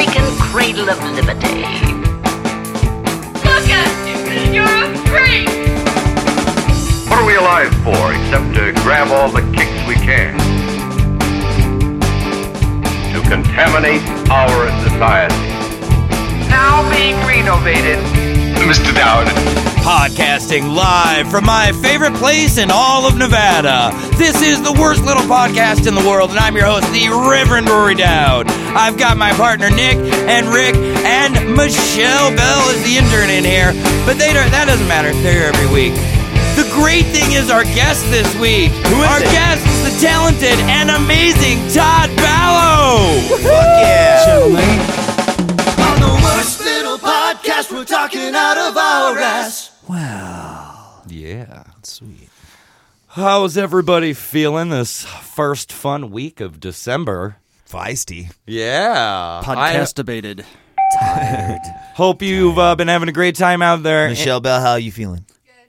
forsaken cradle of liberty. Look at you! You're a freak! What are we alive for except to grab all the kicks we can? To contaminate our society. Now being renovated. Mr. Dowd. Podcasting live from my favorite place in all of Nevada. This is the worst little podcast in the world, and I'm your host, the Reverend Rory Dowd. I've got my partner Nick and Rick and Michelle Bell is the intern in here, but that doesn't matter. They're here every week. The great thing is our guest this week. Who is our it? guest is the talented and amazing Todd Ballo. Fuck yeah. Gentlemen, on the worst little podcast, we're talking out of our ass. Wow. Yeah. Sweet. How's everybody feeling this first fun week of December? Feisty. Yeah. Podcast debated. Tired. Hope you've been having a great time out there. Michelle Bell, how are you feeling?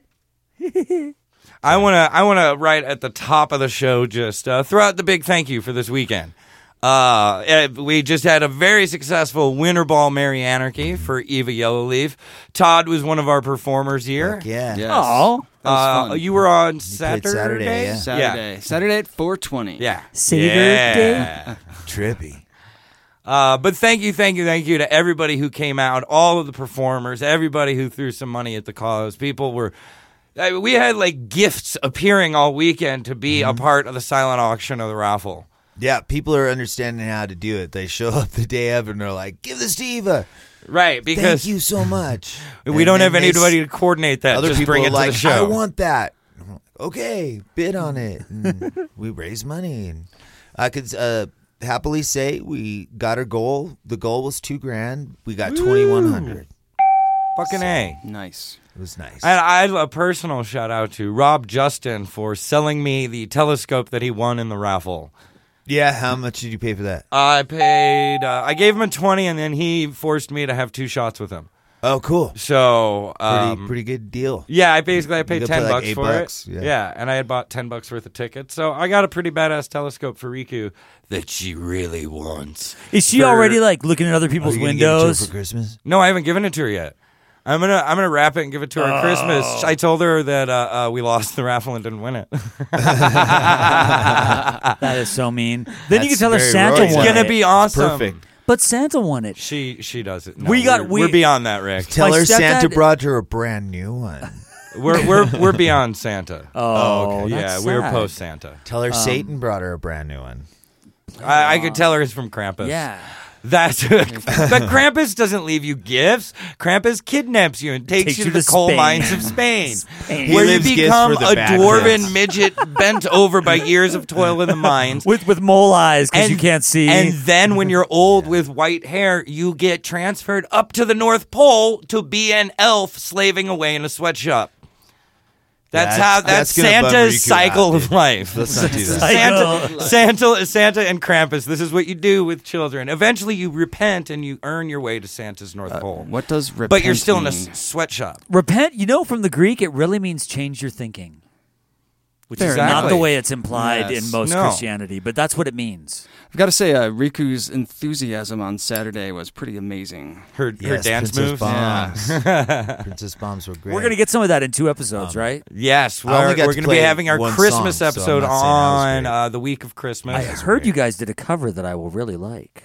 I wanna right at the top of the show just throw out the big thank you for this weekend. We just had a very successful Winter Ball Merry Anarchy for Eva Yellowleaf. Todd was one of our performers here. Fuck yeah. Yes. Oh, That was fun. you were on played Saturday. Saturday, yeah. Saturday at 4:20. Yeah. Saturday? Trippy. But thank you to everybody who came out, all of the performers, everybody who threw some money at the cause. People were. We had like gifts appearing all weekend to be a part of the silent auction of the raffle. Yeah, people are understanding how to do it. They show up the day of and they're like, give this to Eva. Right, because Thank you so much. we don't have anybody to coordinate that. Other Just people bring are it like, to the show. I want that. I'm like, okay, bid on it. And we raised money. And I could happily say we got our goal. The goal was $2,000. We got $2,100. Fucking A. Nice. It was nice. And I have a personal shout out to Rob Justin for selling me the telescope that he won in the raffle. Yeah, how much did you pay for that? I paid. I gave him a 20, and then he forced me to have 2 shots with him. Oh, cool. So Pretty good deal. yeah, I paid You $10 could pay like for $8, it. yeah. And I had bought $10 worth of tickets, so I got a pretty badass telescope for Riku that she really wants. Is she already like looking at other people's Are you gonna give it to her windows? for Christmas? No, I haven't given it to her yet. I'm gonna wrap it and give it to her at Christmas. I told her that we lost the raffle and didn't win it. That is so mean. Then you can That's tell her very Santa royal. It's won gonna it. be awesome. Perfect. But Santa won it. She does it. No, We're we're beyond that, Rick. Tell My her Santa stepdad- brought her a brand new one. We're beyond Santa. Oh, okay. Yeah, that's we're sad. post Santa. Tell her Satan brought her a brand new one. I could tell her it's from Krampus. Yeah. But Krampus doesn't leave you gifts. Krampus kidnaps you and takes you to the coal Spain. mines of Spain, Spain. where He you leaves gifts become for the a bad dwarven kids. midget bent over by years of toil in the mines. With mole eyes because you can't see. And then when you're old with white hair, you get transferred up to the North Pole to be an elf slaving away in a sweatshop. That's gonna bum Santa's Riku cycle out, of dude. life. Let's not do that. Santa and Krampus. This is what you do with children. Eventually, you repent and you earn your way to Santa's North Pole. What does repent But you're still in a mean? sweatshop. Repent, from the Greek, it really means change your thinking. Which is Exactly. not the way it's implied Yes. in most No. Christianity, but that's what it means. I've got to say, Riku's enthusiasm on Saturday was pretty amazing. Her Yes, dance Princess moves. Bombs. Princess Bombs were great. We're going to get some of that in 2 episodes, right? Yes, I only we're got to going to be play having our one Christmas song, so I'm episode not saying that was on the week of Christmas. I heard you guys did a cover that I will really like.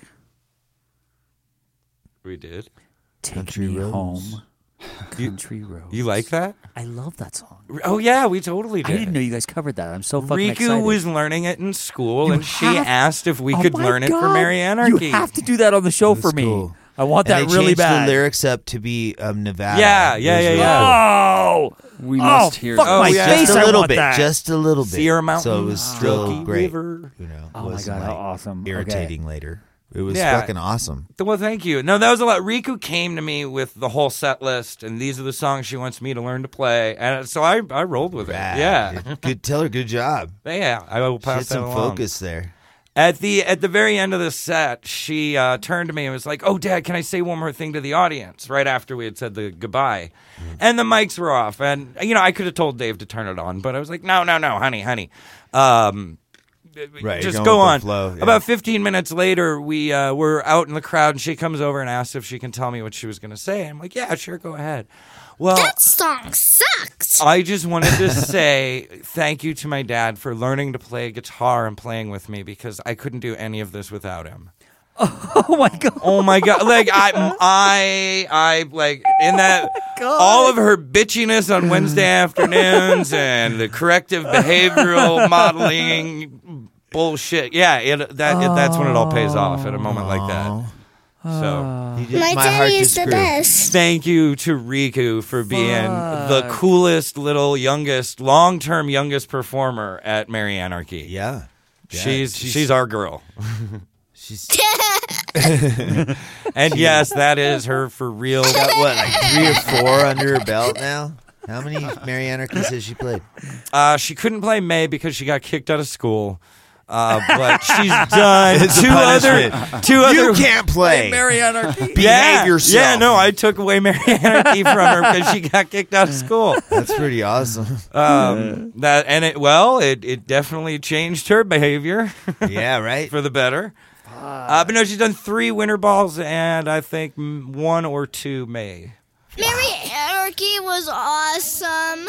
We did. Take Country me Roads. home. Country Roads. You like that? I love that song. Oh yeah, we totally I did. didn't know you guys covered that. I'm so fucking Riku excited. was learning it in school, You and she have- asked if we Oh could my learn it for God. Merry Anarchy. You have to do that on the show for That's me. cool. I want And that they really changed bad. the lyrics up to be Nevada. Yeah, It yeah, was yeah, really yeah. Oh, We must hear fuck that. my yeah. face! Just a I little want bit. that. Just a little bit. Sierra Mountain, So it was still Truckee great. River. Oh my wasn't, God, how like, awesome. irritating later. It was Yeah. fucking awesome. Well, thank you. No, that was a lot. Riku came to me with the whole set list, and these are the songs she wants me to learn to play, and so I rolled with it. Rad. Yeah, Good. Tell her good job. yeah. I will She pass had that some along. focus there. At the very end of the set, she turned to me and was like, "Oh, Dad, can I say one more thing to the audience?" Right after we had said the goodbye, and the mics were off, and I could have told Dave to turn it on, but I was like, "No, honey." Right, just you're go going with on. the flow, yeah. About 15 minutes later, we were out in the crowd, and she comes over and asks if she can tell me what she was going to say. I'm like, yeah, sure, go ahead. Well, That song sucks. I just wanted to say thank you to my dad for learning to play guitar and playing with me, because I couldn't do any of this without him. Oh my god! Oh my god! Like I like in that all of her bitchiness on Wednesday afternoons and the corrective behavioral modeling bullshit. Yeah, that's when it all pays off at a moment like that. So My daddy is the best. thank you to Riku for being the coolest little long-term youngest performer at Merry Anarchy. Yeah. She's our girl. She's And yes, that is her for real. got what, like 3 or 4 under her belt now? How many Merry Anarchies has she played? She couldn't play May because she got kicked out of school. But she's done It's a two other. You can't play. Merry Anarchy. Behave yourself. Yeah, no, I took away Merry Anarchy from her because she got kicked out of school. That's pretty awesome. It definitely changed her behavior Yeah, right? for the better. But no, she's done 3 winter balls and I think 1 or 2 May. Merry Anarchy was awesome.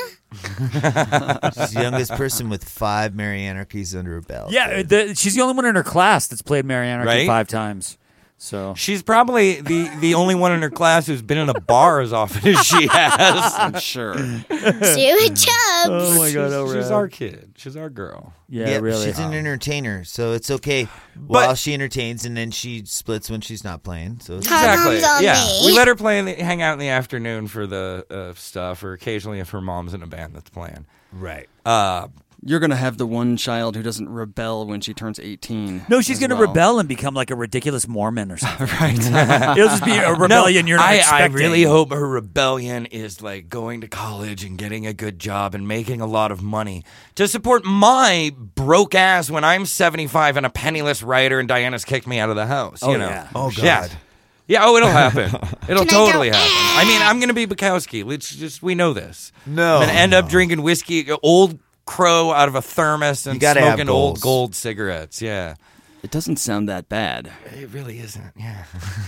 She's the youngest person with 5 Merry Anarchies under her belt. Yeah, she's the only one in her class that's played Merry Anarchy Right? 5 times. So She's probably the only one in her class who's been in a bar as often as she has. I'm sure. Stuart Chubbs. oh my god, She's our kid. She's our girl. yeah, really. She's an entertainer, so it's okay while she entertains, and then she splits when she's not playing. So it's Exactly. Mom's on Yeah, me. we let her hang out in the afternoon for the stuff, or occasionally if her mom's in a band that's playing. right. You're going to have the one child who doesn't rebel when she turns 18. No, she's as going to well. rebel and become like a ridiculous Mormon or something. Right. It'll just be a rebellion you're not I expecting. really hope her rebellion is like going to college and getting a good job and making a lot of money to support my broke ass when I'm 75 and a penniless writer and Diana's kicked me out of the house. You know? yeah. Oh, God. Yeah. Yeah, it'll happen. It'll Can I totally go, happen. I mean, I'm going to be Bukowski. We know this. No. I'm going to end up drinking whiskey, Old Crow out of a thermos and gotta have smoking old goals. gold cigarettes. Yeah. It doesn't sound that bad. It really isn't, yeah.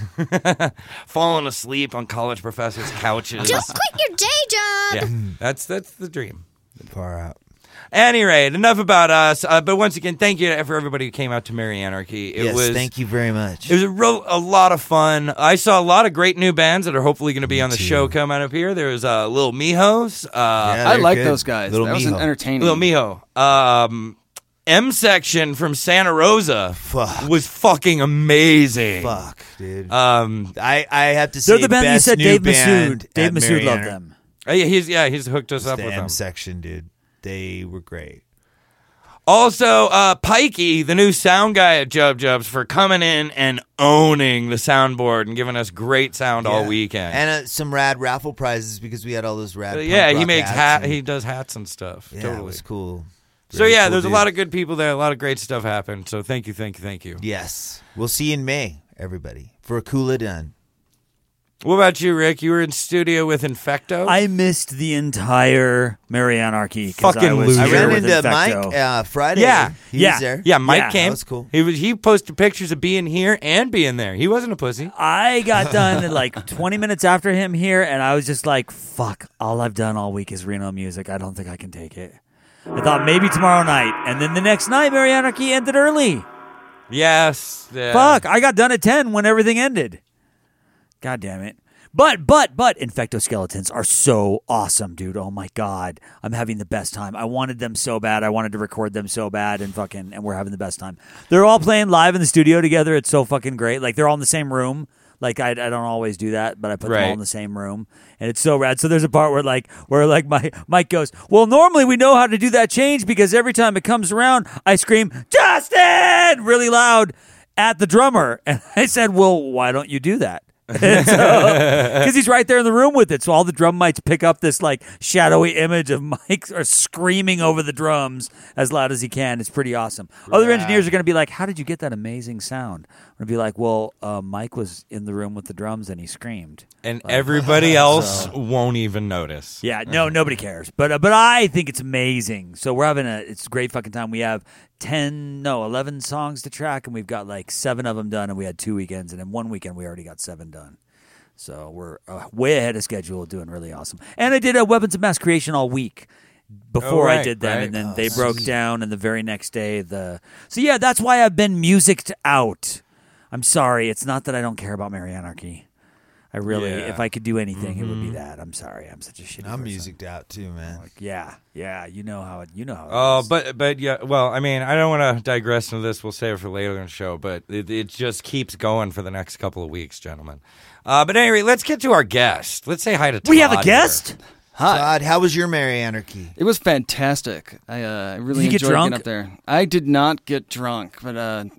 Falling asleep on college professors' couches. Just quit your day job. Yeah, that's the dream. Far out. Any rate, enough about us. But once again, thank you for everybody who came out to Merry Anarchy. Thank you very much. It was a lot of fun. I saw a lot of great new bands that are hopefully going to be on the show coming up here. There was Lil Mijos. Yeah, I they're like good. those guys. Little that was Mijo. entertaining. Lil Mijo. M Section from Santa Rosa Fuck. was fucking amazing. Fuck, dude. I have to say, They're the band that you best said new Dave band Massoud. Dave at Massoud Merry loved Anarchy. them. he's hooked us It's up the with M them. section, dude. They were great. Also, Pikey, the new sound guy at Jub Jubs, for coming in and owning the soundboard and giving us great sound all Yeah. weekend. And some rad raffle prizes because we had all those rad. Yeah, punk he rock makes hats and- he does hats and stuff. Yeah, totally. it was cool. So Very yeah, cool there's a dude. lot of good people there. A lot of great stuff happened. So thank you. Yes, we'll see you in May, everybody, for a Kula Done. What about you, Rick? You were in studio with Infecto. I missed the entire Merry Anarchy. 'Cause Fucking I was loser. I here ran with into Infecto. Mike Friday. Yeah. he was there. Yeah, Mike Yeah, came. that was cool. He posted pictures of being here and being there. He wasn't a pussy. I got done in like 20 minutes after him here, and I was just like, fuck, all I've done all week is Reno music. I don't think I can take it. I thought maybe tomorrow night. And then the next night, Merry Anarchy ended early. Yes. Yeah. Fuck, I got done at 10 when everything ended. God damn it. But Infectoskeletons are so awesome, dude. Oh my God. I'm having the best time. I wanted them so bad. I wanted to record them so bad and we're having the best time. They're all playing live in the studio together. It's so fucking great. Like they're all in the same room. Like I don't always do that, but I put them all in the same room, and it's so rad. So there's a part where my Mike goes, well, normally we know how to do that change because every time it comes around, I scream, Justin, really loud at the drummer, and I said, well, why don't you do that? Because he's right there in the room with it, so all the drum mics pick up this like shadowy image of Mike screaming over the drums as loud as he can. It's pretty awesome. Other engineers are going to be like, how did you get that amazing sound? I'm going to be like, well, Mike was in the room with the drums and he screamed. And everybody else won't even notice. Yeah, no, nobody cares. But I think it's amazing. So we're having it's a great fucking time. We have 11 songs to track, and we've got like 7 of them done, and we had 2 weekends, and in 1 weekend we already got 7 done. So we're way ahead of schedule, doing really awesome. And I did a Weapons of Mass Creation all week before I did them, and then they broke down, and the very next day So yeah, that's why I've been musiced out. I'm sorry. It's not that I don't care about Merry Anarchy. I really, if I could do anything, it would be that. I'm sorry. I'm such a shitty I'm person. musiced out too, man. Yeah. You know how it Oh, is. but yeah. Well, I mean, I don't want to digress into this. We'll save it for later in the show. But it just keeps going for the next couple of weeks, gentlemen. But anyway, let's get to our guest. Let's say hi to Todd. We have a guest? Here. Hi. Todd, how was your Merry Anarchy? It was fantastic. I really enjoyed getting up there. I did not get drunk, but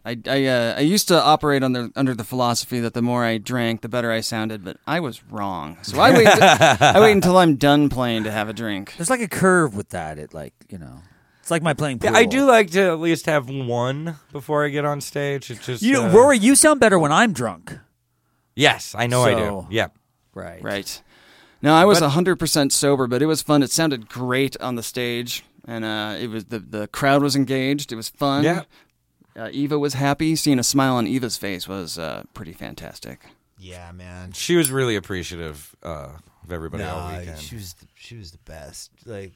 I used to operate under the philosophy that the more I drank, the better I sounded, but I was wrong. So I wait until I'm done playing to have a drink. There's like a curve with that. It's like my playing pool. Yeah, I do like to at least have one before I get on stage. It's just Rory, you sound better when I'm drunk. Yes, I know I do. Yeah. Right. No, I was 100% sober, but it was fun. It sounded great on the stage, and it was the crowd was engaged. It was fun. Yeah. Eva was happy. Seeing a smile on Eva's face was pretty fantastic. Yeah, man. She was really appreciative of everybody all weekend. She was the best. Like,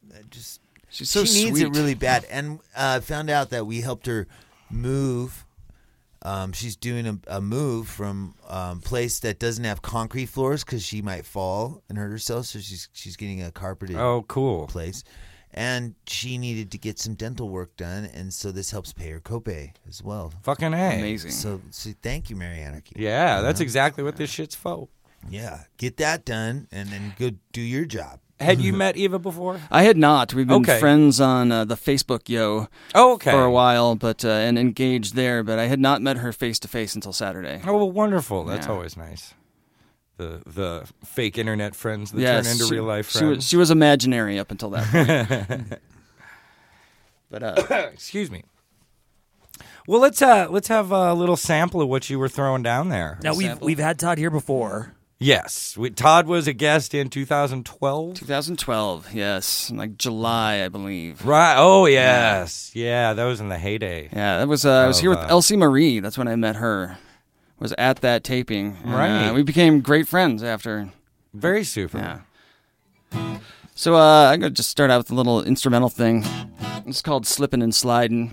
she's so she needs sweet. it really bad, and found out that we helped her move. She's doing a move from place that doesn't have concrete floors because she might fall and hurt herself. So she's getting a carpeted place, and she needed to get some dental work done, and so this helps pay her copay as well. Fucking A. Amazing. So thank you, Merry Anarchy. Yeah, that's exactly what this shit's for. Yeah, get that done, and then go do your job. Had you met Eva before? I had not. We've been friends on the Facebook for a while, but and engaged there. But I had not met her face to face until Saturday. Oh, well, wonderful! That's always nice. The fake internet friends that turn into real life friends. She was imaginary up until that point. But excuse me. Well, let's have a little sample of what you were throwing down there. Now we've had Todd here before. Yes. Todd was a guest in 2012? 2012, yes. Like July, I believe. Right. Oh, yes. Yeah, that was in the heyday. Yeah, that was. I was here with Elsie Marie. That's when I met her. Was at that taping. Right. We became great friends after. Very super. Yeah. So I'm going to just start out with a little instrumental thing. It's called Slippin' and Slidin'.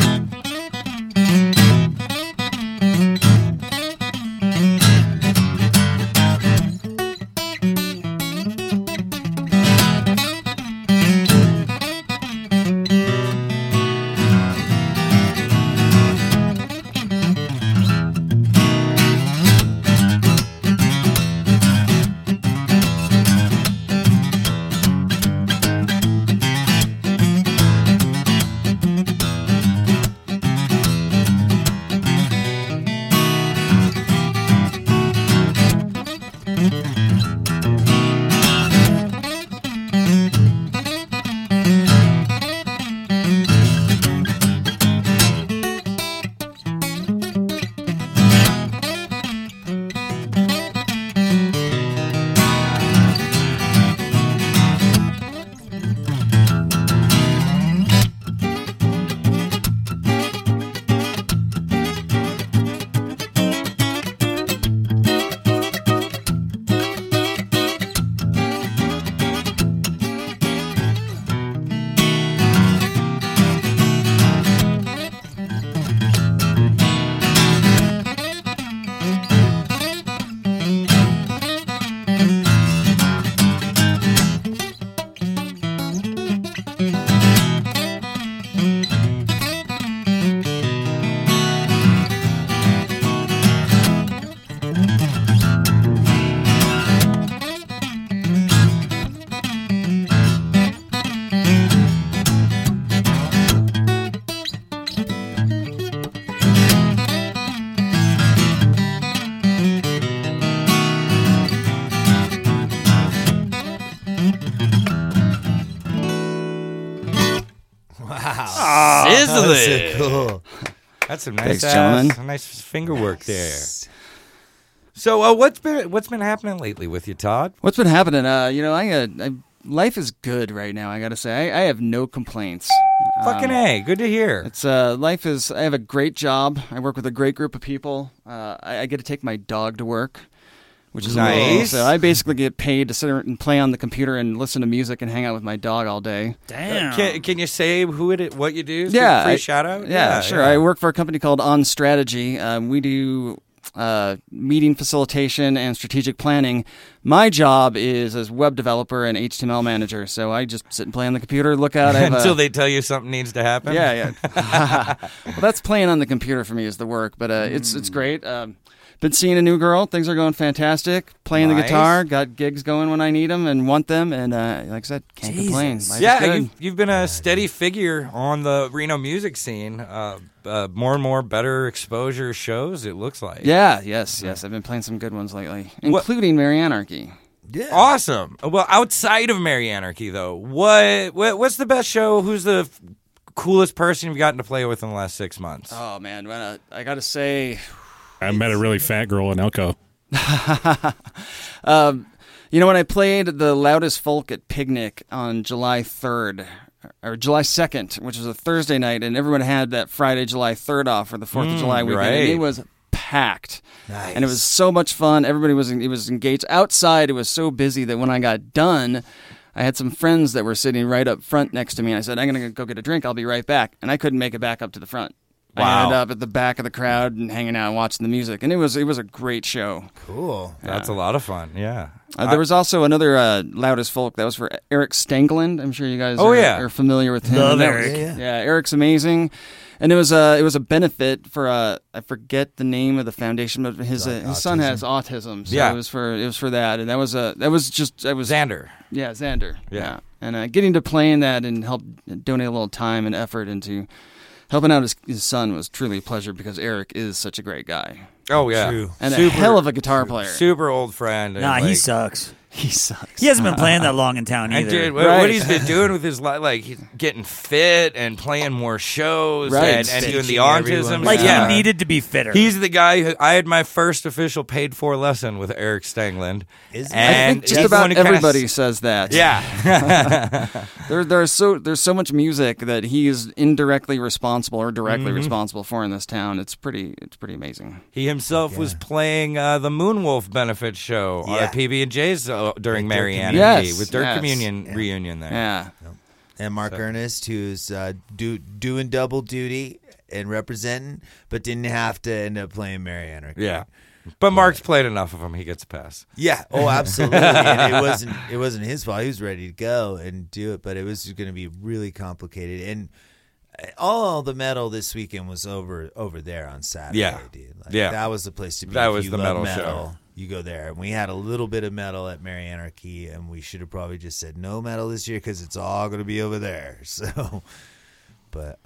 Sizzling. Cool. That's some nice, gentlemen. Nice finger work there. So, what's been happening lately with you, Todd? What's been happening? Life is good right now. I gotta say, I have no complaints. Fucking A. Good to hear. It's life is. I have a great job. I work with a great group of people. I get to take my dog to work, which is nice. Cool. So I basically get paid to sit and play on the computer and listen to music and hang out with my dog all day. Damn. Can you say what you do? Yeah. Free shout out? Yeah, sure. Yeah. I work for a company called On Strategy. We do meeting facilitation and strategic planning. My job is as web developer and HTML manager. So I just sit and play on the computer, look out. Until they tell you something needs to happen? Yeah. Well, that's playing on the computer for me is the work, but it's great. Been seeing a new girl. Things are going fantastic. Playing the guitar. Got gigs going when I need them and want them. And like I said, can't complain. Life is good. You've been a steady figure on the Reno music scene. More and more better exposure shows, it looks like. Yes. I've been playing some good ones lately, including Merry Anarchy. Yeah. Awesome. Well, outside of Merry Anarchy, though, what's the best show? Who's the coolest person you've gotten to play with in the last 6 months? Oh, man. I got to say... I met a really fat girl in Elko. When I played the Loudest Folk at Picnic on July 3rd, or July 2nd, which was a Thursday night, and everyone had that Friday, July 3rd off for the 4th of July weekend, and it was packed. Nice. And it was so much fun. Everybody was engaged. Outside, it was so busy that when I got done, I had some friends that were sitting right up front next to me, and I said, I'm going to go get a drink. I'll be right back. And I couldn't make it back up to the front. Wow. I ended up at the back of the crowd and hanging out and watching the music, and it was a great show. Cool. That's a lot of fun, yeah. There was also another Loudest Folk that was for Eric Stengland. I'm sure you guys are familiar with him. Love Eric. Yeah, Eric's amazing. And it was a benefit for I forget the name of the foundation, but his son has autism. So it was for that, and that was Xander. Yeah, Xander. Yeah, and getting to play in that and help donate a little time and effort into helping out his son was truly a pleasure because Eric is such a great guy. Oh, yeah. True. And a hell of a guitar player. Super old friend. Nah, he sucks. He sucks. He hasn't been playing that long in town either. Dude, what he's been doing with his life, like he's getting fit and playing more shows and doing the autism. Like he needed to be fitter. He's the guy who I had my first official paid for lesson with Eric Stengland. I think just about everybody says that. Yeah. there's so much music that he is indirectly responsible or directly responsible for in this town. It's pretty amazing. He himself was playing the Moonwolf benefit show at PB&J's during Merry Anarchy with their communion reunion there. Yeah. And Mark Ernest, who's doing double duty and representing, but didn't have to end up playing Merry Anarchy. Yeah. But Mark's played enough of them; he gets a pass. Yeah. Oh, absolutely. And it wasn't his fault. He was ready to go and do it, but it was going to be really complicated. And all the metal this weekend was over there on Saturday, dude. That was the place to be. That if was you the love metal show. You go there. And we had a little bit of metal at Merry Anarchy, and we should have probably just said no metal this year because it's all going to be over there. So, but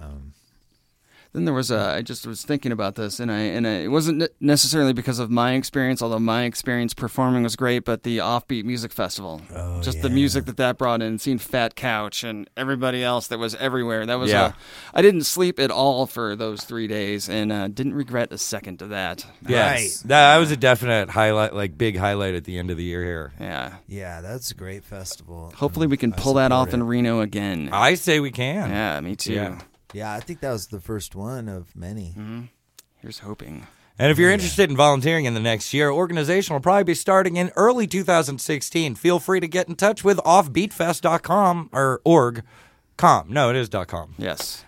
Then there was I just was thinking about this, and it wasn't necessarily because of my experience, although my experience performing was great, but the Offbeat Music Festival, the music that brought in, seeing Fat Couch and everybody else that was everywhere. That was I didn't sleep at all for those 3 days, and didn't regret a second of that. Yes, that was a definite highlight, like big highlight at the end of the year here. Yeah, that's a great festival. Hopefully we can pull that off in Reno again. I say we can. Yeah, me too. Yeah, I think that was the first one of many. Here's hoping. And if you're interested in volunteering in the next year, organization will probably be starting in early 2016. Feel free to get in touch with offbeatfest.com or org.com. No, it is .com. Yes.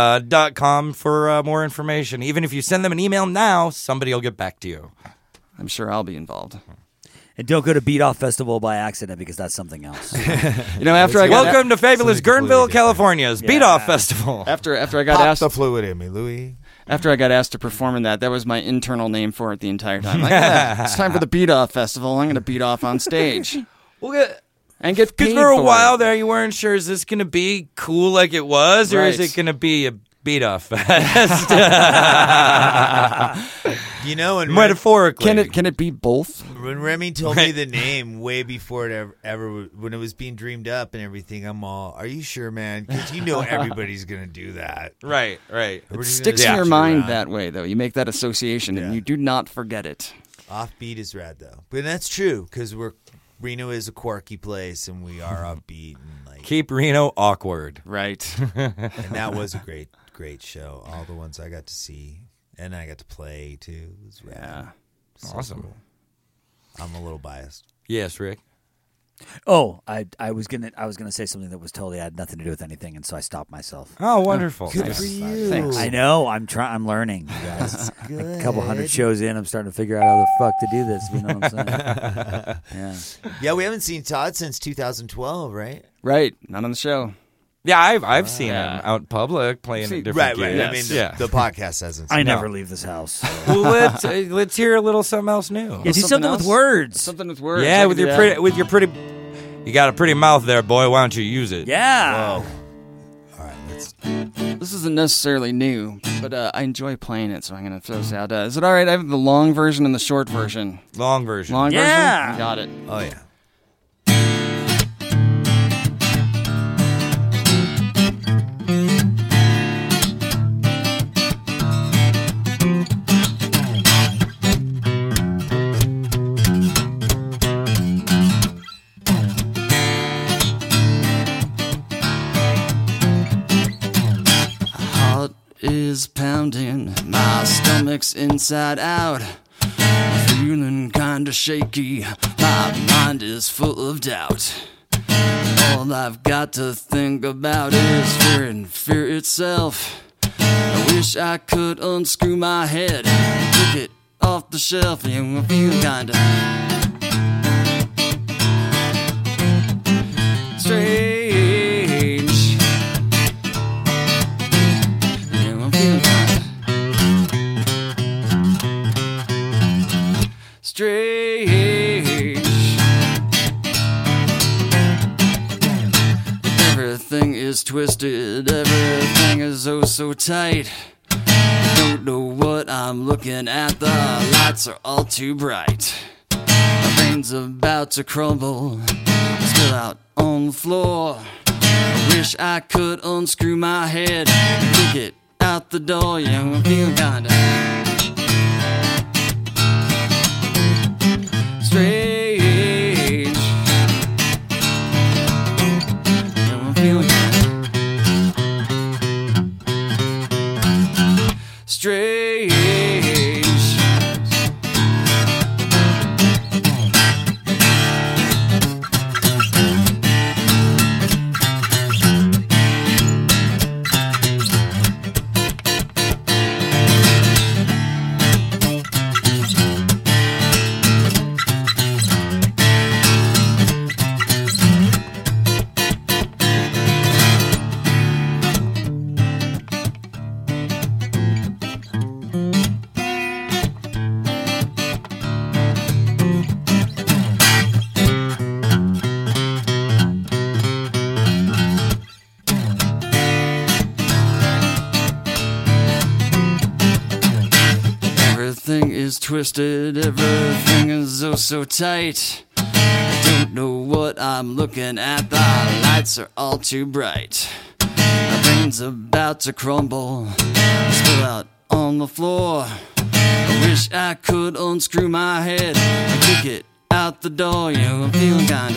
.com for more information. Even if you send them an email now, somebody will get back to you. I'm sure I'll be involved. And don't go to Beat Off Festival by accident because that's something else. Welcome to fabulous Guerneville, California's Beat Off Festival. After I got asked the fluid in me, Louis. After I got asked to perform in that was my internal name for it the entire time. It's time for the Beat Off Festival. I'm going to beat off on stage. And get paid because for a while it. there, you weren't sure, is this going to be cool like it was, or is it going to be a beat-off fest? And metaphorically. Can it be both? When Remy told me the name way before it ever when it was being dreamed up and everything, I'm all, are you sure, man? Because everybody's going to do that. Right. It sticks in your mind that way, though. You make that association, and you do not forget it. Offbeat is rad, though. But that's true, because Reno is a quirky place, and we are upbeat. And Keep Reno awkward. Right. And that was a great show. All the ones I got to see, and I got to play too. It was rad. Yeah. So Awesome. cool. I'm a little biased. Yes, Rick. Oh, I was gonna say something that was totally had nothing to do with anything, and so I stopped myself. Oh, wonderful. Good for you. Thanks. I know. I'm learning, you guys. Good. A couple hundred shows in, I'm starting to figure out how the fuck to do this. You know what I'm saying? Yeah, we haven't seen Todd since 2012, right? Right. Not on the show. Yeah, I've seen him out in public playing at different Right. gigs. I mean, the podcast hasn't. I seen never leave this house. So. Well, let's hear a little something else new. Yeah, do something with words. Something with words. Yeah, with your pretty. You got a pretty mouth there, boy. Why don't you use it? Yeah. Whoa. All right, let's. This isn't necessarily new, but I enjoy playing it, so I'm going to throw this out. Is it all right? I have the long version and the short version. Long version. Long Yeah. version? You got it. Oh yeah. Is pounding, my stomach's inside out. Feeling kinda shaky, my mind is full of doubt. All I've got to think about is fear and fear itself. I wish I could unscrew my head and pick it off the shelf. And I feel kinda strange. Strange. Everything is twisted, everything is oh so tight. Don't know what I'm looking at, the lights are all too bright. My brain's about to crumble, still out on the floor. I wish I could unscrew my head and kick it out the door. Yeah, I feel kinda strange. Yeah, I'm feeling strange. Everything is twisted, everything is oh so tight. I don't know what I'm looking at, the lights are all too bright. My brain's about to crumble, still out on the floor. I wish I could unscrew my head and kick it out the door. Yeah, I'm feeling kinda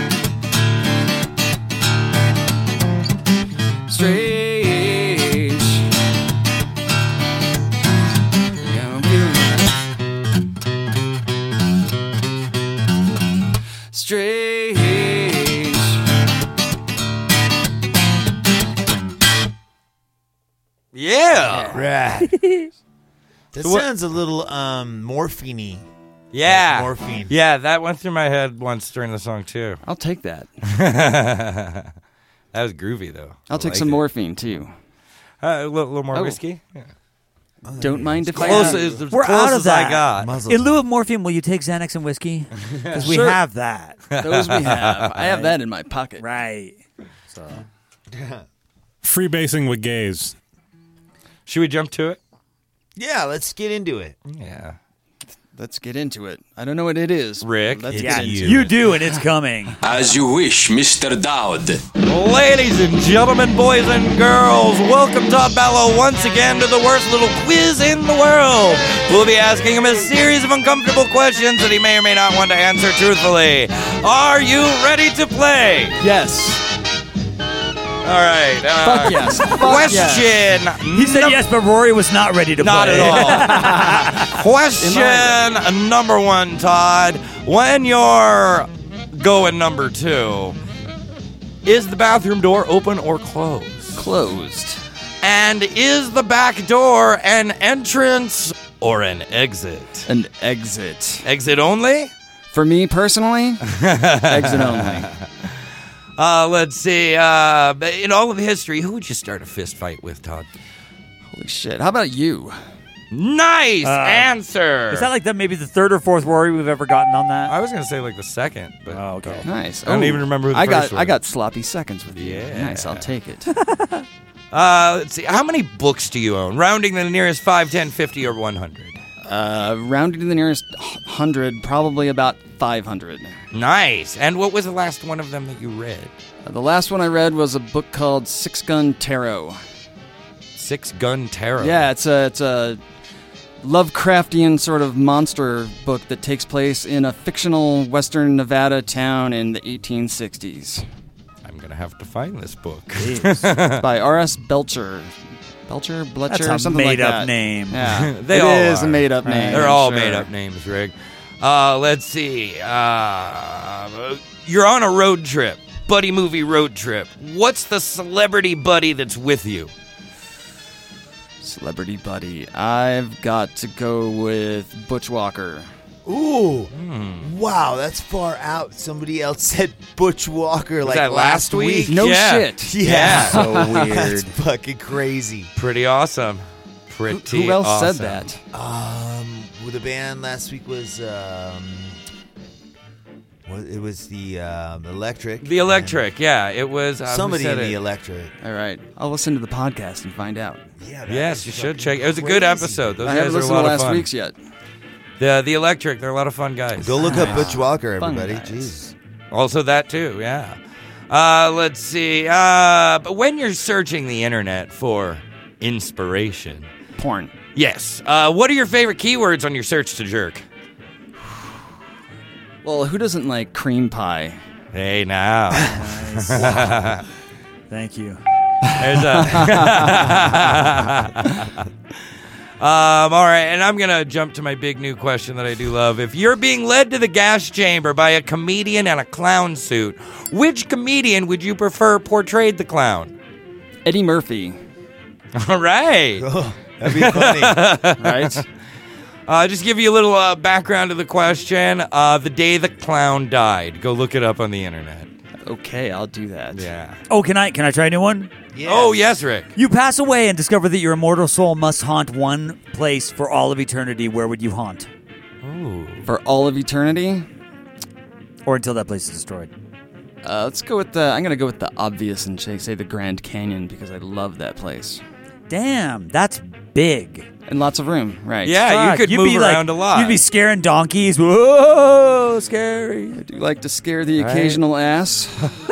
strange. Yeah, I'm feeling strange. Yeah. Rad. That sounds a little morphine-y. Yeah. Like morphine. Yeah, that went through my head once during the song, too. I'll take that. That was groovy, though. I'll take some morphine, too. A little more whiskey? Yeah. Don't mind if I Close have. as We're out of that. I got. Muzzle. In lieu of morphine, will you take Xanax and whiskey? Because we Sure. have that. Those we have. I have that in my pocket. Right. So. Freebasing with gays. Should we jump to it? Yeah, let's get into it. Yeah. Let's get into it. I don't know what it is. Rick, Let's it's get into You do, and it's coming. As you wish, Mr. Dowd. Ladies and gentlemen, boys and girls, welcome Todd Ballo once again to the worst little quiz in the world. We'll be asking him a series of uncomfortable questions that he may or may not want to answer truthfully. Are you ready to play? Yes. right. Fuck yes. Question. He said yes, but Rory was not ready to Not play. at all. Question number 1, Todd. When you're going number 2, is the bathroom door open or closed? Closed. And is the back door an entrance or an exit? An exit. Exit only? For me personally, exit only. Let's see. In all of history, who would you start a fist fight with, Todd? Holy shit. How about you? Nice answer. Is that like maybe the 3rd or 4th Rory we've ever gotten on that? I was going to say like the 2nd. But okay. Nice. I don't even remember who the first was. I got sloppy seconds with you. Yeah. Nice, I'll take it. Let's see. How many books do you own? Rounding to the nearest 5, 10, 50, or 100? Rounding to the nearest 100, probably about 500. Nice. And what was the last one of them that you read? The last one I read was a book called Six Gun Tarot. Six Gun Tarot? Yeah, it's a Lovecraftian sort of monster book that takes place in a fictional western Nevada town in the 1860s. I'm going to have to find this book. It's by R.S. Belcher. Bletcher, That's a something like that. made-up name. Yeah, They all is are. a made-up name. They're all sure. made-up names, Rick. Let's see. You're on a road trip. Buddy movie road trip. What's the celebrity buddy that's with you? Celebrity buddy. I've got to go with Butch Walker. Ooh. Wow, that's far out. Somebody else said Butch Walker like that last week? No Yeah. shit. Yeah. So weird. That's fucking crazy. Pretty awesome. Pretty Who else awesome. said that? Well, the band last week was it was the Electric. The Electric, yeah. It was... Somebody who in said the it? Electric. All right. I'll listen to the podcast and find out. Yeah. Yes, you should check. It was a good episode. Those I guys haven't are a listened to lot of last fun. week's yet. The Electric, they're a lot of fun guys. Go look up Butch Walker, Fun everybody. guys. Jeez. Also that too, yeah. Let's see. But when you're searching the internet for inspiration... Porn. Yes. What are your favorite keywords on your search to jerk? Well, who doesn't like cream pie? Hey, now. Thank you. There's all right, and I'm going to jump to my big new question that I do love. If you're being led to the gas chamber by a comedian in a clown suit, which comedian would you prefer portrayed the clown? Eddie Murphy. All right. Oh, that'd be funny. Right? Just give you a little background to the question. The day the clown died. Go look it up on the internet. Okay, I'll do that. Yeah. Oh, can I try a new one? Yes. Oh, yes, Rick. You pass away and discover that your immortal soul must haunt one place for all of eternity. Where would you haunt? Ooh. For all of eternity? Or until that place is destroyed. Let's go with I'm going to go with the obvious and say the Grand Canyon because I love that place. Damn, that's big. And lots of room, right? Yeah, Fuck, you could you'd move be around like, a lot. You'd be scaring donkeys. Whoa, scary. I do like to scare the occasional ass.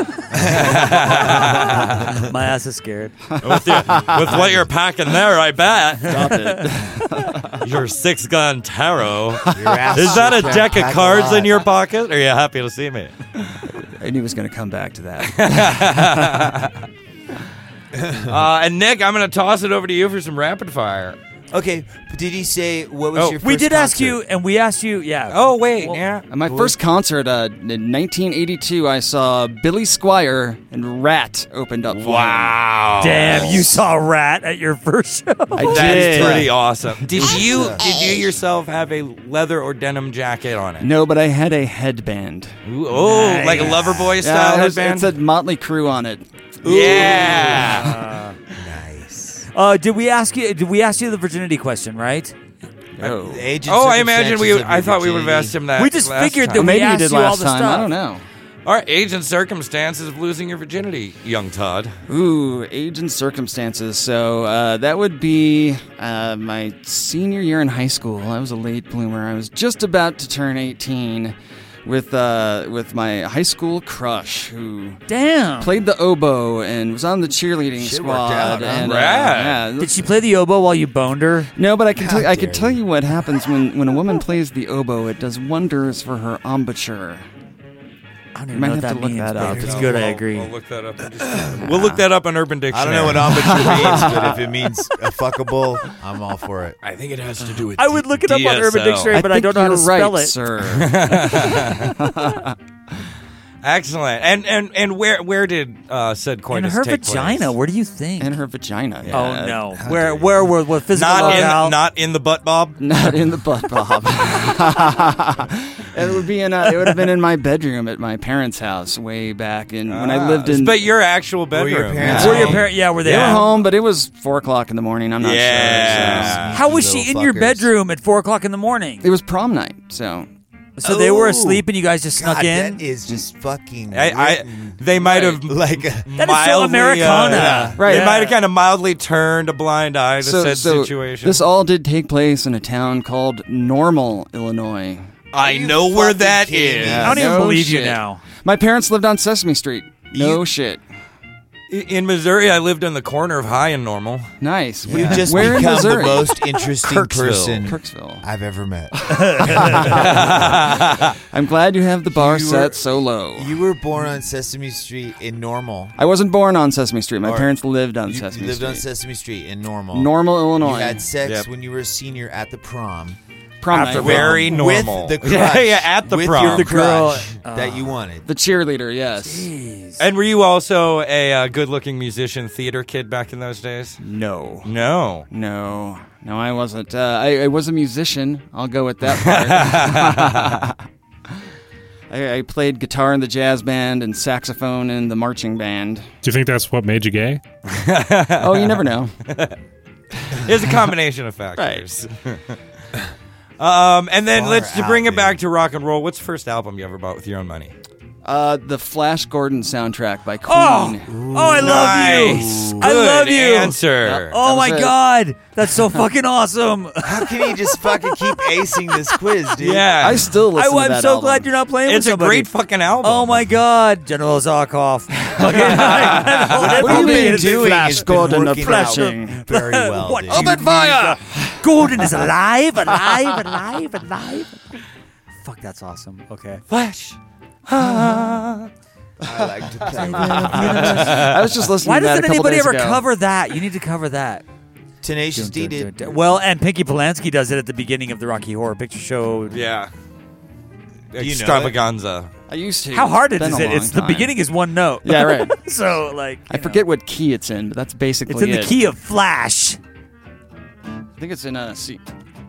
My ass is scared. with what you're packing there, I bet. Stop it. Your 6-gun tarot. Your ass Is that a can deck of pack a cards lot. in your pocket? Or are you happy to see me? I knew he was going to come back to that. And Nick, I'm going to toss it over to you for some rapid fire. Okay, but did he say what was your first We did ask concert? you, and we asked you, yeah. Oh, wait, Well, yeah. At my first concert in 1982, I saw Billy Squier and Rat opened up for Wow. Damn, you saw Rat at your first show. I That did. is pretty awesome. Did you yourself have a leather or denim jacket on it? No, but I had a headband. Ooh, oh, like a Loverboy style it headband? said Motley Crue on it. Yeah. Nice. Did we ask you the virginity question, right? Oh, Age and Oh, I imagine circumstances of I your thought we would have virginity. asked him that. We just last figured time. that we maybe you asked did you all last the time. stuff. I don't know. All right, age and circumstances of losing your virginity, young Todd. Ooh, age and circumstances. So that would be my senior year in high school. I was a late bloomer. I was just about to turn 18 with my high school crush who Damn. played the oboe and was on the cheerleading Shit worked squad. out, huh? And Rad. yeah, Did she play the oboe while you boned her? no, but I can How I can dare tell you. you what happens when a woman plays the oboe. It does wonders for her embouchure. I don't You even might know what have that to look means. that but up. If it's good, I agree. We'll look that up. We'll look that up on Urban I Dictionary. don't know what embouchure means, but if it means a fuckable, I'm all for it. I think it has to do with. I would look it up on Urban DSL. Dictionary, but I don't know how to spell right, it. sir. Excellent. And where did said In coitus her take vagina. place? Where do you think? In her vagina. Oh yeah. no! Where what physical locale? Not in the butt, Bob. Not in the butt, Bob. It would be in. It would have been in my bedroom at my parents' house way back in when I lived in. But your actual bedroom. your parents Were your parents? Yeah, were they? They were home? home, but it was 4:00 in the morning. I'm not sure. Yeah. How was she Little in your fuckers. bedroom at 4:00 in the morning? So. It was prom night, so So they were Oh. asleep and you guys just snuck God, in? that is just fucking. They might have like That is so mildly, Americana. Right. They Yeah. might have kind of mildly turned a blind eye to said situation. This all did take place in a town called Normal, Illinois. I know where that kidding is. me? I don't even No believe you shit. now. My parents lived on Sesame Street. No shit. In Missouri, I lived on the corner of High and Normal. Nice. You've just Where in become the Missouri? most interesting Kirksville. person Kirksville. I've ever met. I'm glad you have the bar You were- set so low. You were born on Sesame Street in Normal. I wasn't born on Sesame Street. My Or- parents lived on You Sesame lived Street. on Sesame Street in Normal. Normal, Illinois. You had sex Yep. when you were a senior at the prom. Prom After night. very With normal. the crush. Yeah, at the with prom. Your The girl- crush that you wanted. The cheerleader, yes. And were you also a good-looking musician, theater kid back in those days? No. No. No, I wasn't. I was a musician. I'll go with that part. I played guitar in the jazz band and saxophone in the marching band. Do you think that's what made you gay? Oh, you never know. It's a combination of factors. And then Far to bring out, it back dude. to rock and roll, what's the first album you ever bought with your own money? The Flash Gordon soundtrack by Oh, Queen. I love Nice. you. I Good love you. answer. Oh That my was it. God, that's so fucking awesome. How can you just fucking keep acing this quiz, dude? Yeah. I still listen to I'm that so album. glad you're not playing with It's a somebody. great fucking album. Oh my God, General Zarkov. What What you've do you been mean, doing Flash has been Gordon working approaching? out very well, What dude. do you mean? Gordon is alive. Fuck, that's awesome. Okay. Flash. I like to play. I was just listening Why to that a doesn't couple anybody days ever ago. cover that? You need to cover that. Tenacious D did. Well, and Pinky Polanski does it at the beginning of the Rocky Horror Picture Show. Yeah. you know Extravaganza. I used to. How hard It's is been a it? long It's the time. beginning is one note. Yeah, right. So like, I forget what key it's in, but that's basically It's in the it. key of Flash. I think it's in C.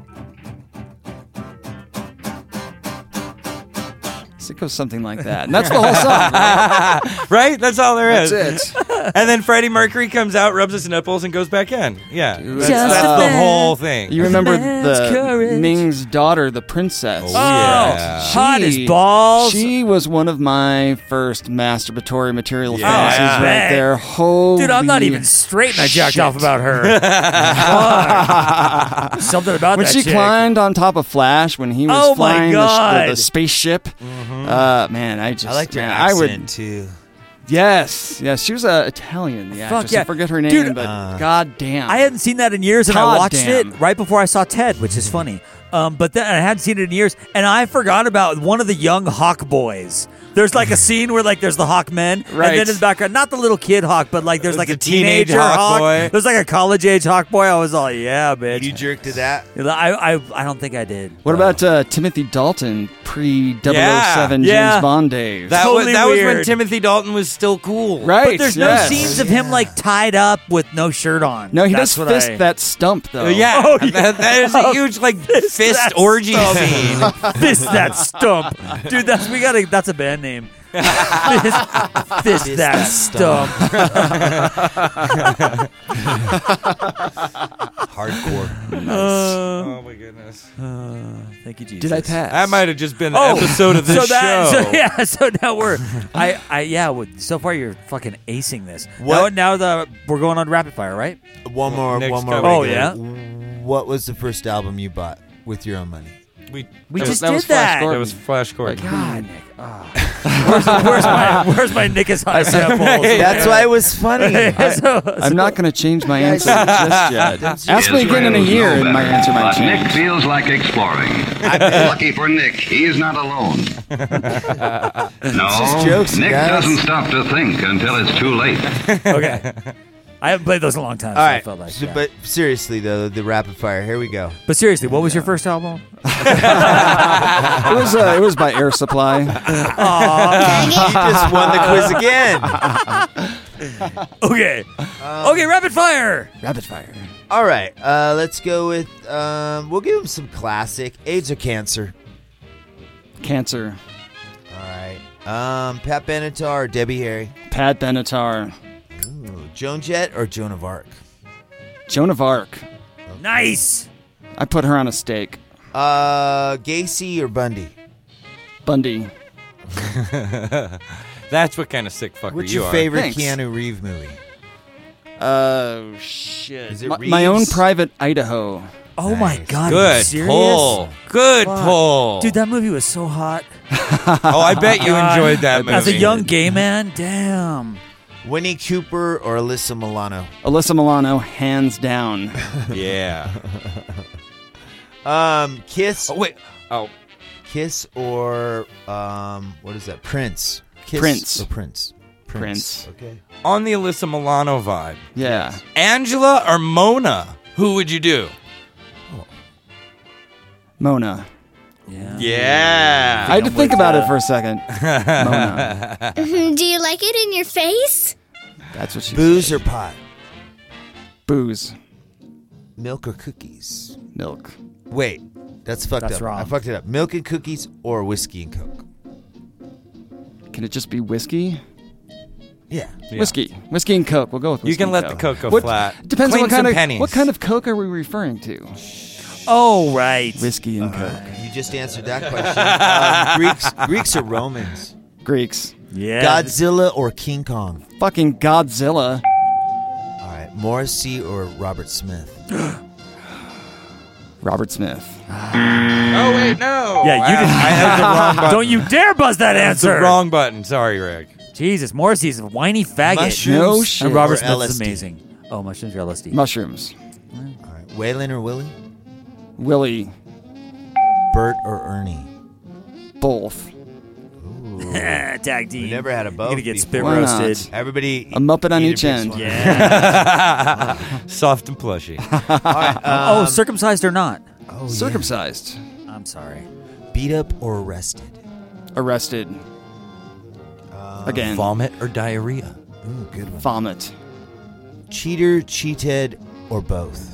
It goes something like that. And that's the whole song, right? Right? That's all there is. That's it. And then Freddie Mercury comes out, rubs his nipples, and goes back in. Yeah. Dude, That's, Just that's a the man. whole thing. You remember man's the courage. Ming's daughter, the princess. Oh, yeah. Hot as balls. She was one of my first masturbatory material Yeah. fantasies right man. there. Holy Dude, I'm not even straight and I jacked shit. off about her. Fuck. Something about when that she chick. climbed on top of Flash when he was Oh my flying God. the spaceship. Man, I just I liked your man, accent I would too. Yes, she was Italian. The actress. yeah. I forget her name, Dude, but god damn, I hadn't seen that in years, and I God watched damn. it right before I saw Ted, which is funny. But then I hadn't seen it in years, and I forgot about one of the young Hawk boys. There's like a scene where like there's the Hawk men, Right. and then in the background, not the little kid Hawk, but like there's like The a teenage teenager Hawk boy. There's like a college age Hawk boy. I was all, yeah, bitch. You jerked to that? I don't think I did. What about Timothy Dalton pre 007 Yeah. James Yeah. Bond days? That, Totally that was when weird. Timothy Dalton was still cool. right? But there's yes. no scenes of him like tied up with no shirt on. No, he That's does what fist that stump though. Yeah. Oh, yeah. That is a huge like fist that orgy stump. scene. Fist that stump, dude. That's a band name. Fist that stump. Hardcore. Oh my goodness. Thank you, Jesus. Did I pass? That might have just been the Oh, episode of this so that, show. So now we're, so far you're fucking acing this. What? Now we're going on rapid fire, right? One more. Next One more. topic. Oh, regular. yeah? What was the first album you bought with your own money? We just that did was that. Flash Gordon. That was Flash Gordon. God, Nick. Where's my Nick is hot samples? That's why it was funny. I'm not going to change my answer just yet. Ask me again in a year, and my answer might change. Nick feels like exploring. Lucky for Nick, he is not alone. No, jokes, Nick guys. doesn't stop to think until it's too late. Okay. I haven't played those in a long time, so All I right, felt like but seriously though, the rapid fire. Here we go. But seriously, what was your first album? It was by Air Supply. You just won the quiz again. Okay. Okay, rapid fire. Rapid fire. All right, let's go with. We'll give him some classic. AIDS or cancer. Cancer. All right. Pat Benatar or Debbie Harry. Pat Benatar. Ooh, Joan Jett or Joan of Arc. Joan of Arc. Nice. I put her on a stake. Gacy or Bundy. Bundy. That's what kind of sick fucker What's you your are. favorite Thanks. Keanu Reeves movie? Oh, shit. Is it My own Reeves? Private Idaho. Oh my Nice. God. Are you Good serious? pull. Good Fuck. pull. Dude, that movie was so hot. Oh, I bet you enjoyed that movie. As a young gay man, damn. Winnie Cooper or Alyssa Milano? Alyssa Milano, hands down. Yeah. Kiss. Oh, wait. Oh. Kiss or what is that? Prince. Kiss Prince. or Prince. Prince. Okay. On the Alyssa Milano vibe. Yeah. Angela or Mona? Who would you do? Mona. Yeah. I had to think about it for a second. Mona. Do you like it in your face? That's what she Booze said. or pot? Booze. Milk or cookies? Milk. Wait, that's fucked That's up. wrong. I fucked it up. Milk and cookies or whiskey and Coke? Can it just be whiskey? Yeah. Yeah. Whiskey and Coke. We'll go with whiskey. You can and let Coke. the Coke go What- flat. Depends on Clean some pennies. what kind of Coke are we referring to? Oh, right. Whiskey and Coke. You just answered that question. Greeks or Romans? Greeks. Yeah. Godzilla or King Kong? Fucking Godzilla. All right. Morrissey or Robert Smith? Robert Smith. Oh, wait, no. Yeah, you didn't. I had the wrong button. Don't you dare buzz that That's answer. the wrong button. Sorry, Rick. Jesus, Morrissey's a whiny faggot. Mushrooms No shit. And Robert or Smith is LSD? amazing. Oh, mushrooms or LSD. Mushrooms. All right. Waylon or Willie? Willie. Bert or Ernie? Both. Tag team. We never had a both You're gonna get before. spit Why not? roasted. Everybody. A Muppet on eat each big end. one. Yeah. Soft and plushy. All right. Oh, circumcised or not? oh, Circumcised. I'm sorry. yeah. Beat up or arrested? Arrested. Again. Vomit or diarrhea? Ooh, good one. Vomit. Cheater, cheated, or both?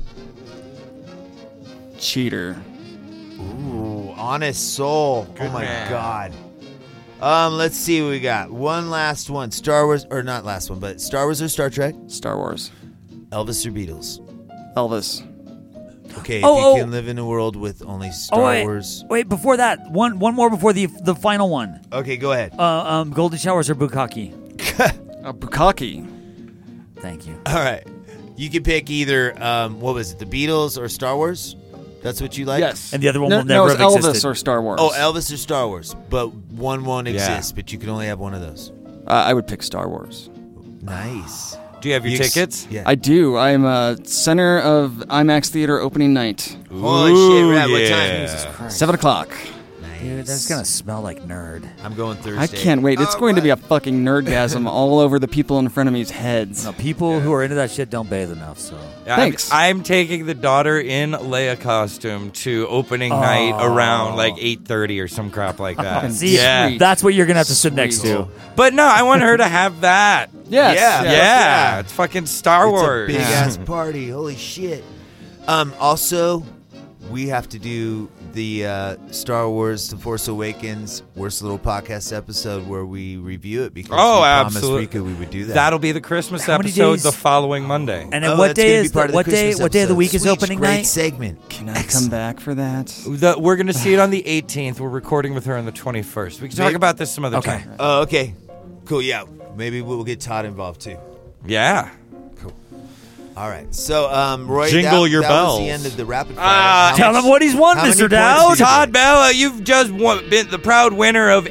Cheater. Ooh, honest soul. Good oh my man. God. Let's see what we got. One last one. Star Wars, or not last one, but Star Wars or Star Trek? Star Wars. Elvis or Beatles? Elvis. Okay, Oh, if you oh. can live in a world with only Star Oh, wait. Wars. Wait, before that, one more before the final one. Okay, go ahead. Golden showers or bukkake? Bukkake. Thank you. All right. You can pick either, what was it, the Beatles or Star Wars? That's what you like? Yes. And the other one no, will never it's have Elvis existed. or Star Wars. Oh, Elvis or Star Wars. But one won't Yeah. exist, but you can only have one of those. I would pick Star Wars. Nice. Do you have your tickets? Yeah. I do. I'm a center of IMAX Theater opening night. Holy shit, Rad. What yeah. time? Jesus Christ. 7 o'clock. Dude, that's going to smell like nerd. I'm going Thursday. I can't wait. It's going to be a fucking nerdgasm all over the people in front of me's heads. No, people who are into that shit don't bathe enough, so. Thanks. I'm taking the daughter in Leia costume to opening night around like 8:30 or some crap like that. See, yeah. that's what you're going to have to sit next to. But no, I want her to have that. Yes. Yeah. Yeah. It's fucking Star Wars. It's a big ass party. Holy shit. Also, we have to do the Star Wars The Force Awakens Worst Little Podcast episode where we review it because we promised absolutely. Rika we would do that. That'll be the Christmas How many episode days? the following Monday. And then Oh, what that's day gonna be is part of the what day? Christmas What day of the episode. week is Sweet, opening great night? segment. Can I come back for that? We're going to see it on the 18th. We're recording with her on the 21st. We can talk Maybe- about this some other Okay. time. Oh, okay. Cool. Yeah. Maybe we'll get Todd involved too. Yeah. All right. So, Roy, Jingle your that bells. was the end of the rapid fire. Tell him what he's won, Mr. Dowd. Todd Bella, you've just been the proud winner of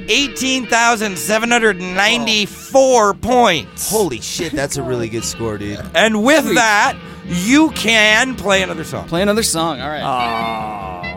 18,794 points. Holy shit, that's a really good score, dude. And with that, you can play another song. Play another song. All right. Oh.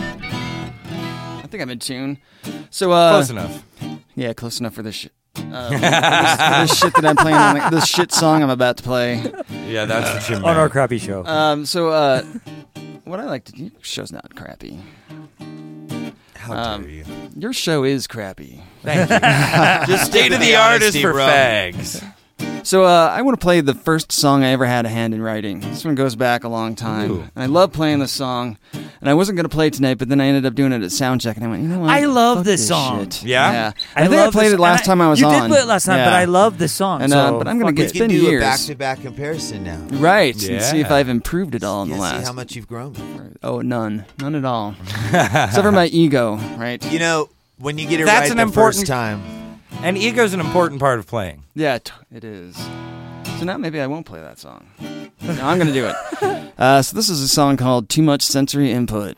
I think I'm in tune. So, Close enough. Yeah, close enough for this shit. This shit that I'm playing on this shit song I'm about to play. Yeah, that's what you meant. On our crappy show. So, what I like to do, your show's not crappy. How dare you? Your show is crappy. Thank you. Just state of the art is for fags. So I want to play the first song I ever had a hand in writing. This one goes back a long time. Ooh. And I love playing this song. And I wasn't going to play it tonight, but then I ended up doing it at Soundcheck. And I went, you know what? I love Fuck this song. Shit. Yeah? I think I played it last time I was on. You did play it last time, but I love this song. And, so but I'm going to get You can been do years. a back-to-back comparison now. Right. Yeah. And see if I've improved it all in the last. See how much you've grown. Oh, none. None at all. Except for my ego, right? You know, when you get it That's right an the important- first time. And ego's an important part of playing. Yeah, it is. So now maybe I won't play that song. No, I'm going to do it. So this is a song called Too Much Sensory Input.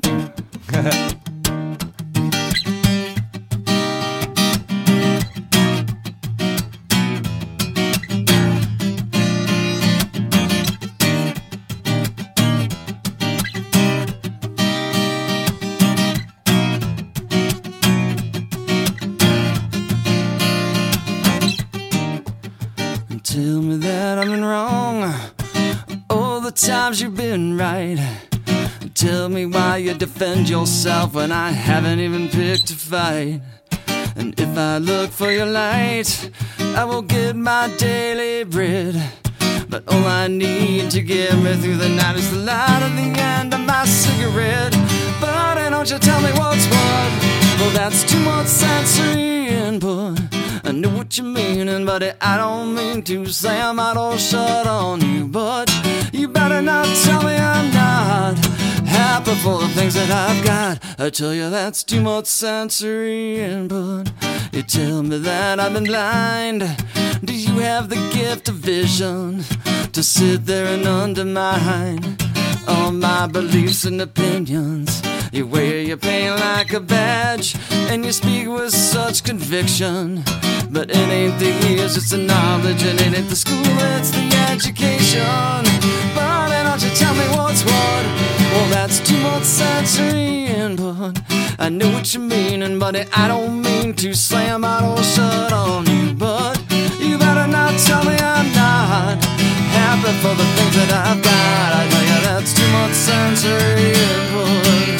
Tell me that I've been wrong all the times you've been right. Tell me why you defend yourself when I haven't even picked a fight. And if I look for your light, I will get my daily bread. But all I need to get me through the night is the light at the end of my cigarette. But don't you tell me what's what? Well, that's too much sensory input. I know what you're meaning, buddy, I don't mean to slam my door shut on you. But you better not tell me I'm not happy for the things that I've got. I tell you that's too much sensory input. You tell me that I've been blind. Do you have the gift of vision to sit there and undermine all my beliefs and opinions? You wear your pain like a badge, and you speak with such conviction. But it ain't the years, it's the knowledge, and it ain't the school, it's the education. But don't you tell me what's what? Well, that's too much sensory input. I know what you mean, and buddy, I don't mean to slam my door shut on you. But you better not tell me I'm not happy for the things that I've got. I tell you that's too much sensory input.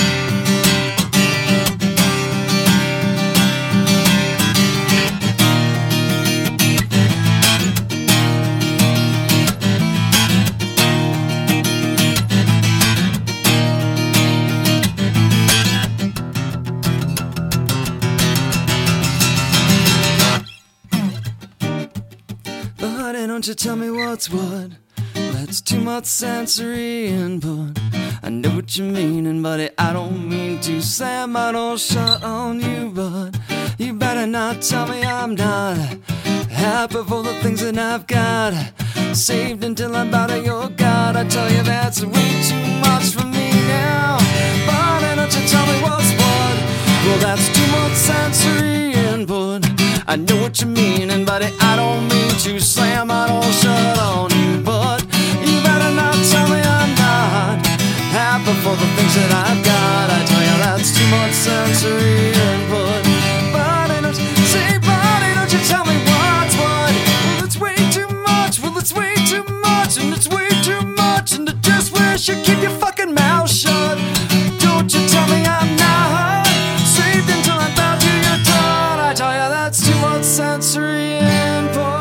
Don't you tell me what's what? That's too much sensory input. I know what you're meaning, buddy, I don't mean to slam my door shut on you. But you better not tell me I'm not happy for the things that I've got saved until I'm out of your God. I tell you that's way too much for me now. But don't you tell me what's what? Well, that's too much sensory input. I know what you mean, and buddy, I don't mean to slam my door shut on you. But you better not tell me I'm not happy for the things that I've got. I tell you that's too much sensory input. Buddy, don't you say, buddy, don't you tell me what's what? Well, it's way too much. Well, it's way too much, and it's way too much, and I just wish you keep your fucking mouth shut. Don't you tell me I'm not saved until I'm bound to your door. I tell you that's too much sensory input.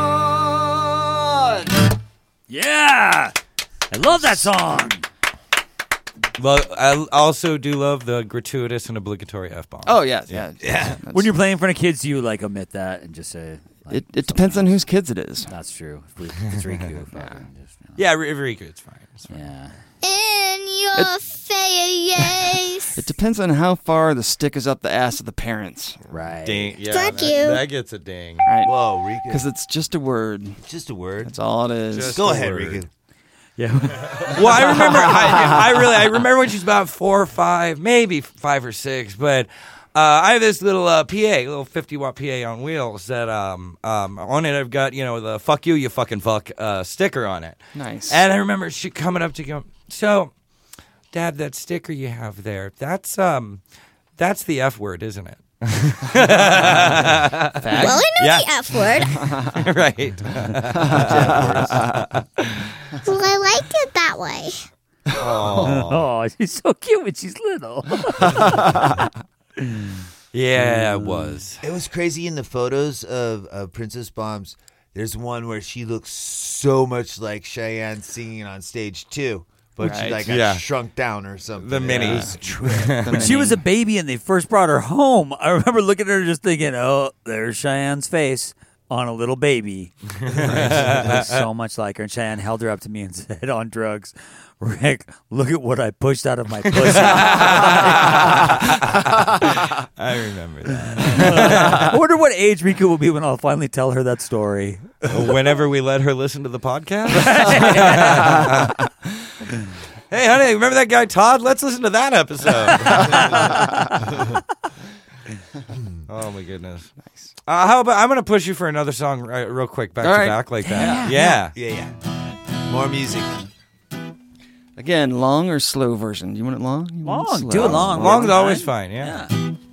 Yeah! I love that song. Well, I also do love the gratuitous and obligatory F-bomb. Oh, yeah. When you're playing in front of kids, do you like omit that and just say... Like, it depends on whose kids it is. That's true. If it's Riku. Yeah, Riku, it's fine. Yeah. In your face. It depends on how far the stick is up the ass of the parents. Right. Ding. Yeah, Fuck you. That gets a ding. Right. Whoa, Riku. Because it's just a word. Just a word. That's all it is. Just Go a ahead, word. Riku. Yeah. Well, I remember. I remember when she was about 4 or 5, maybe 5 or 6. But I have this little PA, little 50-watt PA on wheels that on it I've got the "fuck you, you fucking fuck" sticker on it. Nice. And I remember she coming up to go, "So, Dad, that sticker you have there, that's the F word, isn't it?" Well, I know the F word. Right. Well, I like it that way. Oh, she's so cute when she's little. Yeah, it was. It was crazy in the photos of Princess Bombs. There's one where she looks so much like Cheyenne singing on stage too. But she got shrunk down or something. The mini. When she was a baby and they first brought her home, I remember looking at her just thinking, oh, there's Cheyenne's face on a little baby. She looked so much like her. And Cheyenne held her up to me and said, on drugs, Rick, look at what I pushed out of my pussy. I remember that. I wonder what age Rika will be when I'll finally tell her that story. Whenever we let her listen to the podcast. Hey, honey, remember that guy Todd? Let's listen to that episode. Oh, my goodness. Nice. How about I'm going to push you for another song real quick, back to back like that. Yeah. More music. Again, long or slow version? You want it long? Long. Do it long. Long's always fine, yeah.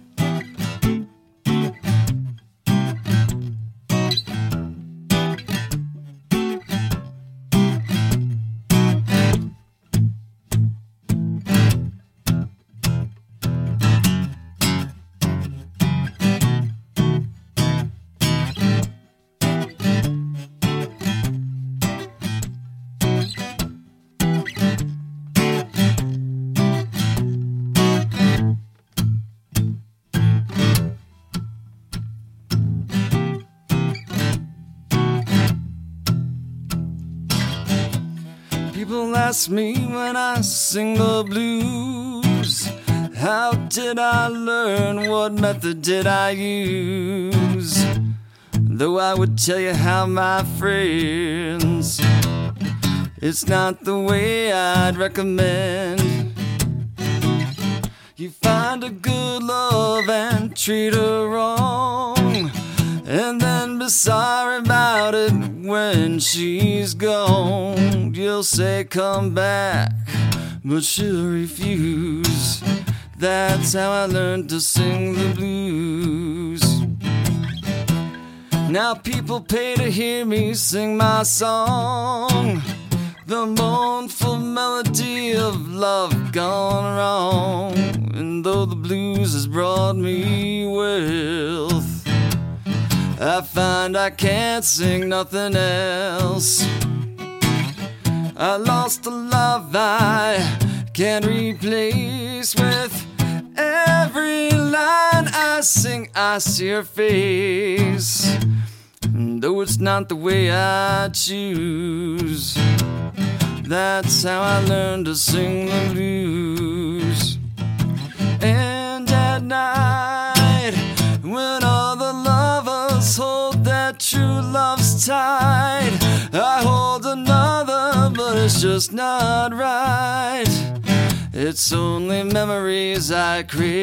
People ask me when I sing the blues, how did I learn? What method did I use? Though I would tell you how, my friends, it's not the way I'd recommend. You find a good love and treat her wrong, and then be sorry about it when she's gone. You'll say come back, but she'll refuse. That's how I learned to sing the blues. Now people pay to hear me sing my song, the mournful melody of love gone wrong. And though the blues has brought me wealth, I find I can't sing nothing else. I lost a love I can't replace. With every line I sing, I see her face. And though it's not the way I choose, that's how I learned to sing the blues. And at night, when all the lovers hold their true loves tight, I hold another, but it's just not right. It's only memories I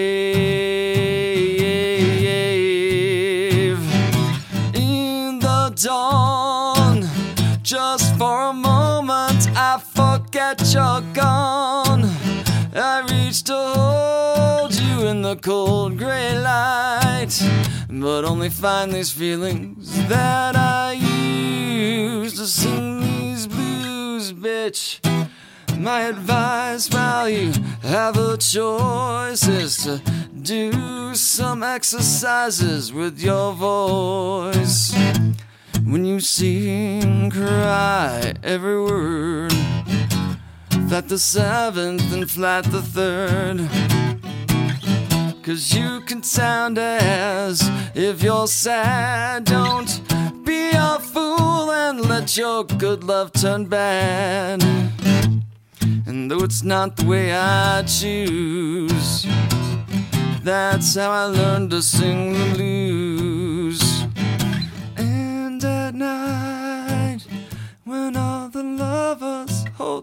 crave. In the dawn, just for a moment, I forget you're gone. I reach to hold you in the cold gray light, but only find these feelings that I used to sing these blues, bitch. My advice while you have a choice is to do some exercises with your voice. When you sing, cry every word, flat the seventh and flat the third. 'Cause you can sound as if you're sad. Don't be a fool and let your good love turn bad. And though it's not the way I choose, that's how I learned to sing the blues. And at night, when all the lovers hold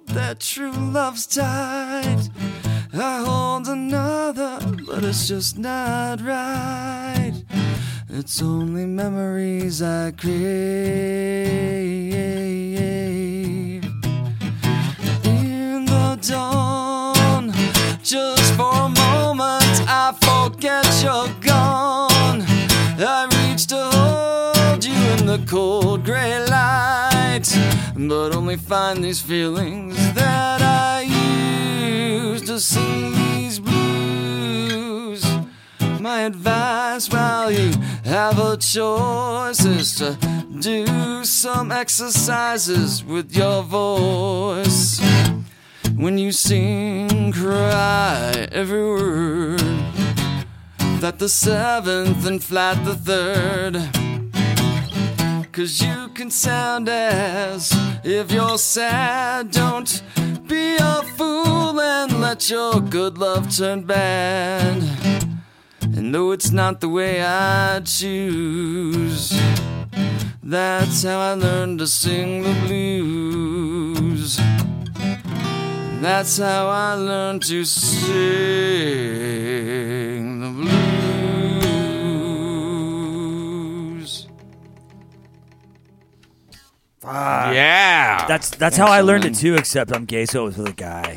true love's tight. I hold another, but it's just not right. It's only memories I crave. In the dawn, just for a moment, I forget you're gone. I reach to hold you in the cold gray light, but only find these feelings that I used to sing these blues. My advice while you have a choice is to do some exercises with your voice. When you sing, cry every word, that the seventh and flat the third. 'Cause you can sound as if you're sad. Don't be a fool and let your good love turn bad. And though it's not the way I choose, that's how I learned to sing the blues. That's how I learned to sing the blues. Yeah. That's how I learned it too, except I'm gay, so it was with a guy.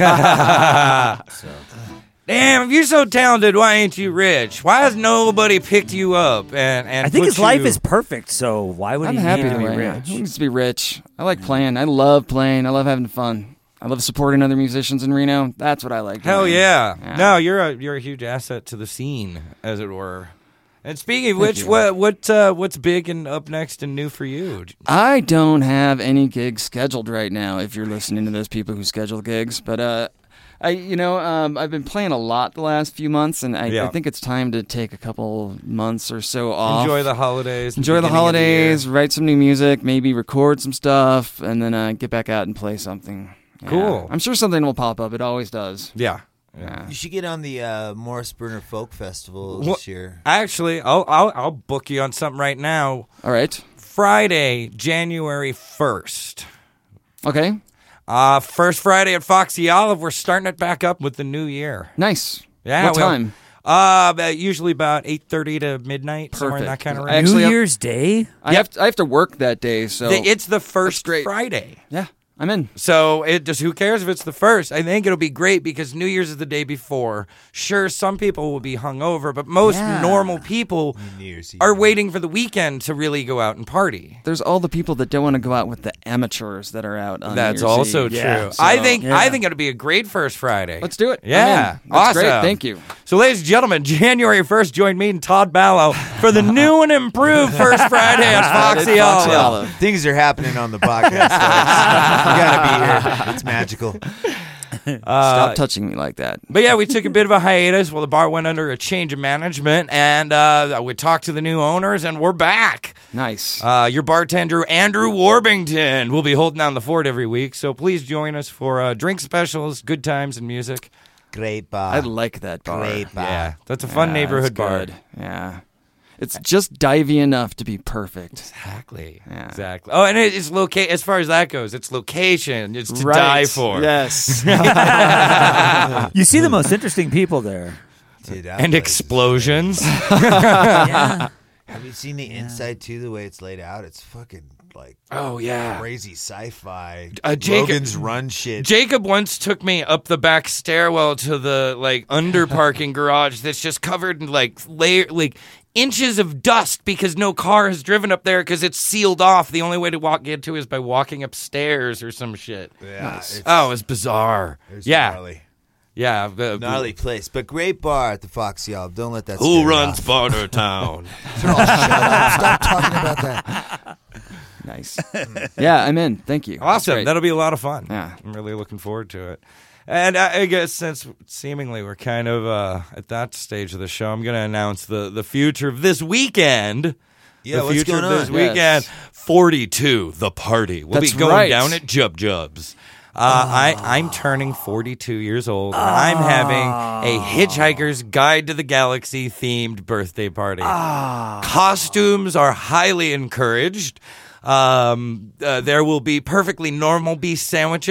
Damn, if you're so talented, why ain't you rich? Why has nobody picked you up? And I think put his life you- is perfect, so why would I'm he happy need to to be be rich? Who needs to be rich? I like playing. I love playing. I love having fun. I love supporting other musicians in Reno. That's what I like. Hell doing. yeah. Yeah. No, you're a huge asset to the scene, as it were. And speaking of which, you. what's big and up next and new for you? I don't have any gigs scheduled right now. If you're listening to those people who schedule gigs, but I've been playing a lot the last few months, and I think it's time to take a couple months or so off. Enjoy the holidays. Enjoy the beginning of holidays. year. Write some new music. Maybe record some stuff, and then get back out and play something. Yeah. Cool. I'm sure something will pop up. It always does. Yeah. You should get on the Morris Burner Folk Festival this year. Actually, I'll book you on something right now. All right. Friday, January 1st. Okay. First Friday at Foxy Olive. We're starting it back up with the new year. Nice. Yeah. What time? Usually about 8:30 to midnight. Somewhere in that kind of range. Actually, New Year's Day? I have to work that day, so It's the first Friday. Yeah, I'm in. So who cares if it's the first? I think it'll be great because New Year's is the day before. Sure, some people will be hungover, but most normal people are waiting for the weekend to really go out and party. There's all the people that don't want to go out with the amateurs that are out on That's New Year's also Eve. true. Yeah, so- I think it'll be a great first Friday. Let's do it. Yeah, I'm in. That's awesome. great. Thank you. So, ladies and gentlemen, January 1st, join me and Todd Ballo for the new and improved First Friday on Foxy Olive. Things are happening on the podcast, folks. You gotta be here. It's magical. Stop touching me like that. But yeah, we took a bit of a hiatus while the bar went under a change of management, and we talked to the new owners, and we're back. Nice. Your bartender, Andrew Warbington, will be holding down the fort every week, so please join us for drink specials, good times, and music. Great bar. I like that bar. Great bar. Yeah, that's a fun neighborhood bar. Good. Yeah. It's just divey enough to be perfect. Exactly. Yeah. Exactly. Oh, and it's as far as that goes, it's location. It's to die for. Yes. You see the most interesting people there. Dude, that And place is explosions. Yeah. Have you seen the inside too? The way it's laid out, it's fucking like Oh, yeah. crazy sci-fi. Jacob- Logan's Run shit. Jacob once took me up the back stairwell to the under parking garage that's just covered in inches of dust because no car has driven up there because it's sealed off. The only way to get to is by walking upstairs or some shit. Yeah, it was bizarre. Gnarly. Yeah. Gnarly place, but great bar at the Foxy Olive. Don't let that. Who scare runs off. Barter Town? Shut up. Stop talking about that. Nice. Yeah, I'm in. Thank you. That's Awesome. great. That'll be a lot of fun. Yeah. I'm really looking forward to it. And I guess since seemingly we're kind of at that stage of the show, I'm going to announce the future of this weekend. Yeah, the what's future going of this on? weekend. Yes. 42, the party. We'll That's be going right. down at Jub Jub's. I'm turning 42 years old, and I'm having a Hitchhiker's Guide to the Galaxy themed birthday party. Costumes are highly encouraged. There will be perfectly normal beef sandwiches,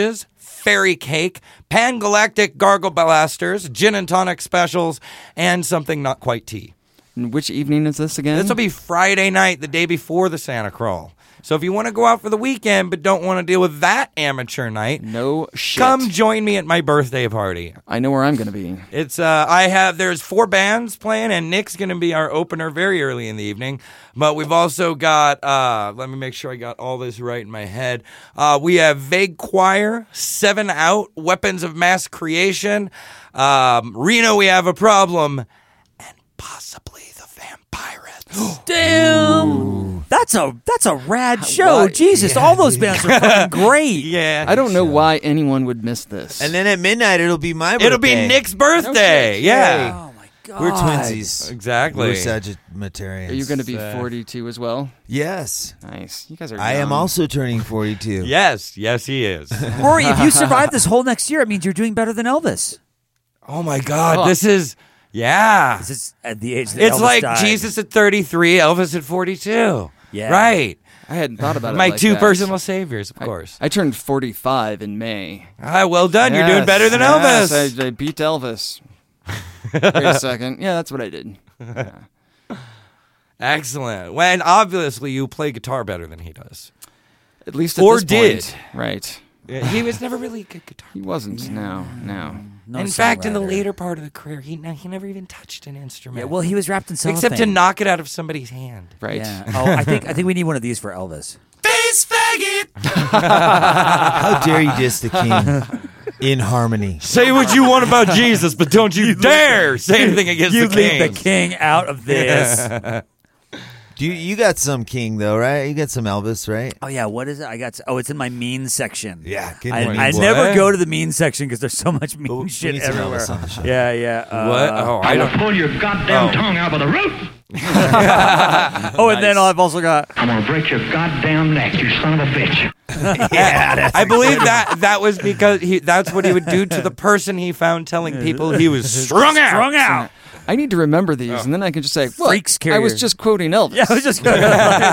fairy cake, pan-galactic gargle blasters, gin and tonic specials, and something not quite tea. And which evening is this again? This will be Friday night, the day before the Santa Crawl. So if you want to go out for the weekend but don't want to deal with that amateur night, no shit. Come join me at my birthday party. I know where I'm going to be. It's there's 4 bands playing, and Nick's going to be our opener very early in the evening. But we've also got let me make sure I got all this right in my head. We have Vague Choir, 7 Out, Weapons of Mass Creation, Reno, We Have a Problem, and possibly the Vampirates. Damn. Ooh. That's a rad show. Why? Jesus, all those bands are fucking great. Yeah. I don't know why anyone would miss this. And then at midnight, it'll be my birthday. It'll be Nick's birthday. Yeah. Oh, my God. We're twinsies. Exactly. We're Sagittarians. Are you going to be 42 as well? Yes. Nice. You guys are I am young. also turning 42. Yes, he is. Rory, if you survive this whole next year, it means you're doing better than Elvis. Oh, my God. This is... Yeah. This is at the age that It's Elvis like died. Jesus at 33, Elvis at 42. Yeah. Right. I hadn't thought about it My like two that. personal saviors, of course. I turned 45 in May. Well done. You're doing better than Elvis. Yes, I beat Elvis. Wait a second. Yeah, that's what I did. Yeah. Excellent. When obviously you play guitar better than he does. At least at Or this did. point. Right. Yeah, he was never really a good guitar He wasn't. No. In fact, in the later part of the career, he never even touched an instrument. Yeah, well, he was wrapped in cellophane. Except to knock it out of somebody's hand. Right. Yeah. Oh, I think we need one of these for Elvis. Face faggot! How dare you diss the king in harmony? Say what you want about Jesus, but don't you dare say anything against the king. You leave the king out of this. You got some king though, right? You got some Elvis, right? Oh yeah, what is it? it's in my mean section. Yeah, I never go to the mean section because there's so much mean shit need some everywhere. Elvis on the show. Yeah. What? Oh, I don't. Pull your goddamn tongue out of the root. And then I've also got. I'm gonna break your goddamn neck, you son of a bitch. Yeah, I believe that was because that's what he would do to the person he found telling people he was strung out. I need to remember these, and then I can just say, "Look, Freaks I was carrier. just quoting Elvis." Yeah, I was just. Good,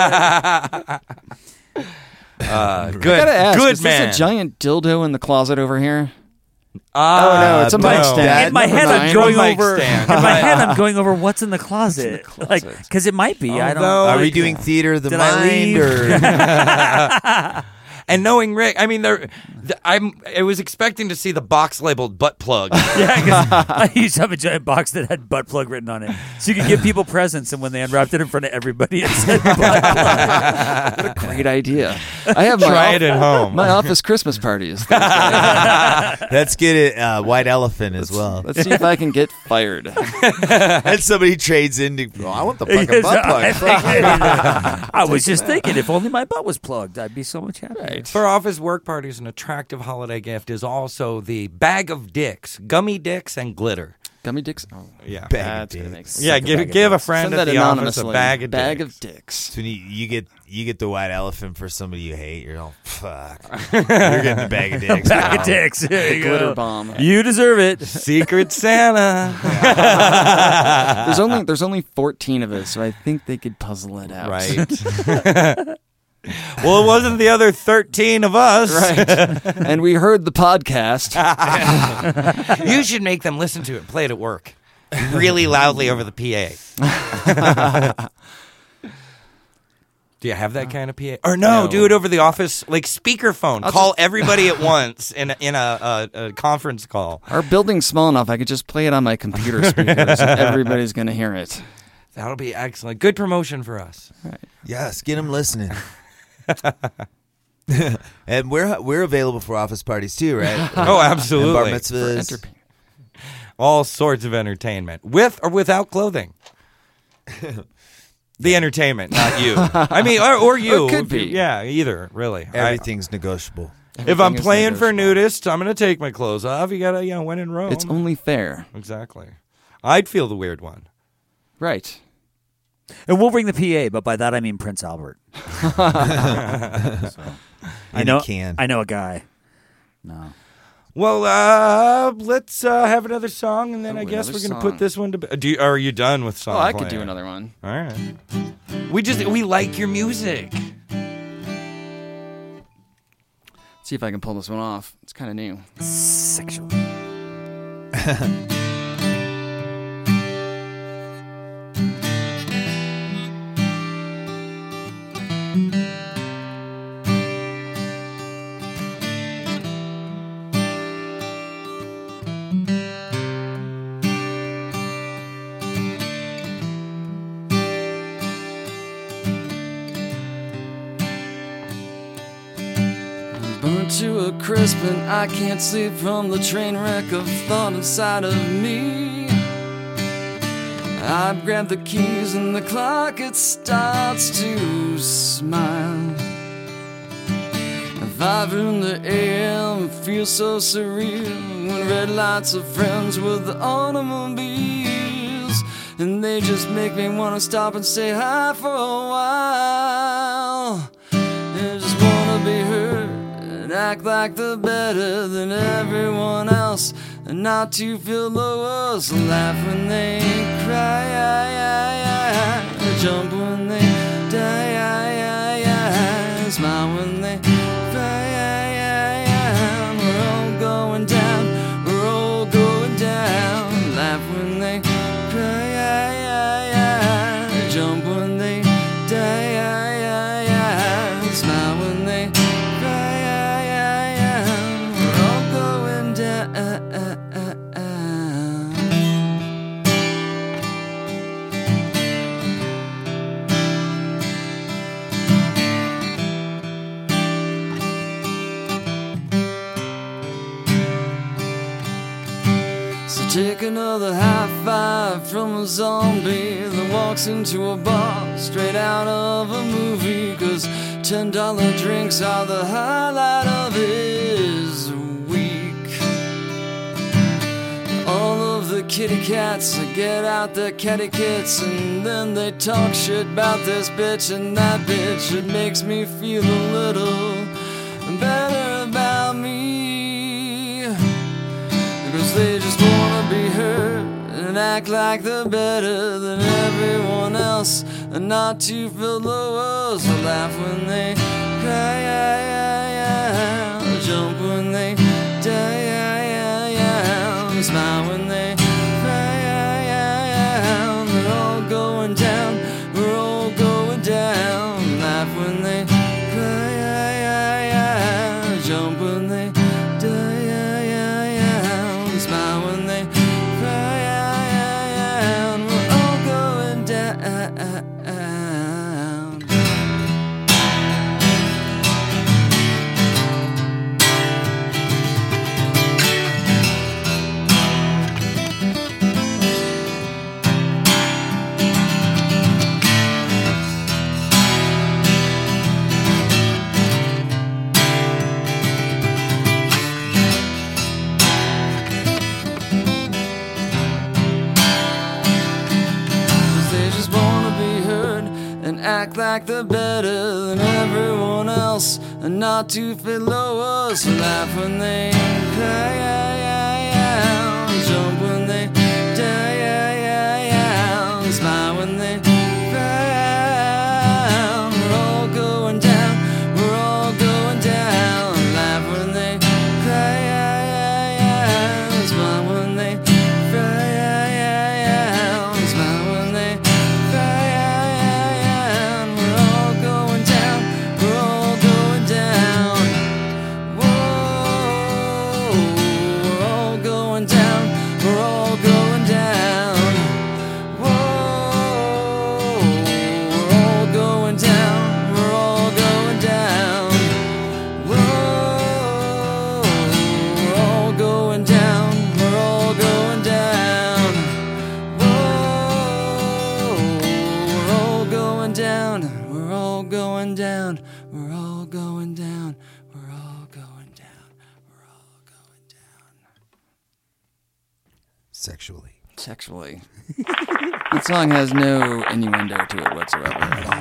I gotta ask, good is man. this a giant dildo in the closet over here? Oh no, it's a mic stand. In my head, I'm going over. stand. In my head, I'm going over what's in the closet. Like, because it might be. I don't. Although- Are we doing theater of the Did I mind leave? or? And knowing Rick, I mean, I was expecting to see the box labeled butt plug. Yeah, because I used to have a giant box that had butt plug written on it, so you could give people presents, and when they unwrapped it in front of everybody, it said butt plug. What a great idea! I have Try it at home. My office Christmas party is Thursday. Let's get it White Elephant as well. Let's see if I can get fired. And somebody trades into. Oh, I want the fucking Yes, butt plug. I was just thinking, if only my butt was plugged, I'd be so much happier. For office work parties, an attractive holiday gift is also the bag of dicks, gummy dicks, and glitter. Gummy dicks? Oh, Yeah. that's gonna make Yeah, give a friend Send at that the office a anonymously. bag of dicks. dicks. So when you get the White Elephant for somebody you hate, you're all fuck. You're getting the bag of dicks. Bag of dicks. There you Glitter go. bomb. You deserve it. Secret Santa. There's only 14 of us, so I think they could puzzle it out. Right. Well, it wasn't the other 13 of us. Right. And we heard the podcast. You should make them listen to it, play it at work. Really loudly over the PA. Do you have that kind of PA? Or no, do it over the office, like speakerphone. Call everybody at once in a conference call. Our building's small enough, I could just play it on my computer speakers and everybody's going to hear it. That'll be excellent. Good promotion for us. Right. Yes, get them listening. And we're available for office parties too, right? Oh, absolutely. And bar mitzvahs. All sorts of entertainment, with or without clothing. The entertainment, not you. I mean, or you. It could be. Yeah, either, really. Everything's negotiable. If I'm playing for nudists, I'm going to take my clothes off. You got to, when in Rome. It's only fair. Exactly. I'd feel the weird one. Right. And we'll bring the PA, but by that I mean Prince Albert. I know a guy. No. Well, let's have another song, and then I guess another we're going to song. put this one to. Are you done with song? Oh, I could playing? do another one. All right. We like your music. See if I can pull this one off. It's kind of new. Sexual. Burnt to a crisp and I can't sleep from the train wreck of thought inside of me. I grab the keys and the clock, it starts to smile. 5 in the a.m. feels so surreal when red lights are friends with the automobiles, and they just make me want to stop and say hi for a while. I just want to be heard and act like they're better than everyone else, and not to feel the worst. Laugh when they cry, jump when they die, smile when they cry. We're all going down, we're all going down. Laugh when they cry, jump when they die, smile when they cry. We're all going down. So take another high five from a zombie that walks into a bar straight out of a movie, 'cause $10 drinks are the highlight of his week. All of the kitty cats get out their catty kits, and then they talk shit about this bitch and that bitch. It makes me feel a little better about me, because they just wanna be heard and act like they're better than everyone else, and not to feel the worst. Laugh when they cry, jump when they die, smile when they cry. We're all going down, we're all going down. Laugh when they cry, jump when they die, smile when they cry. We're all going down. Act like they're better than everyone else, and not to feel lower. So laugh when they cry, jump when they die, smile when they cry. We're all going down, we're all going down. Laugh when they cry, smile when they cry, smile when they cry. Sexually. That song has no innuendo to it whatsoever.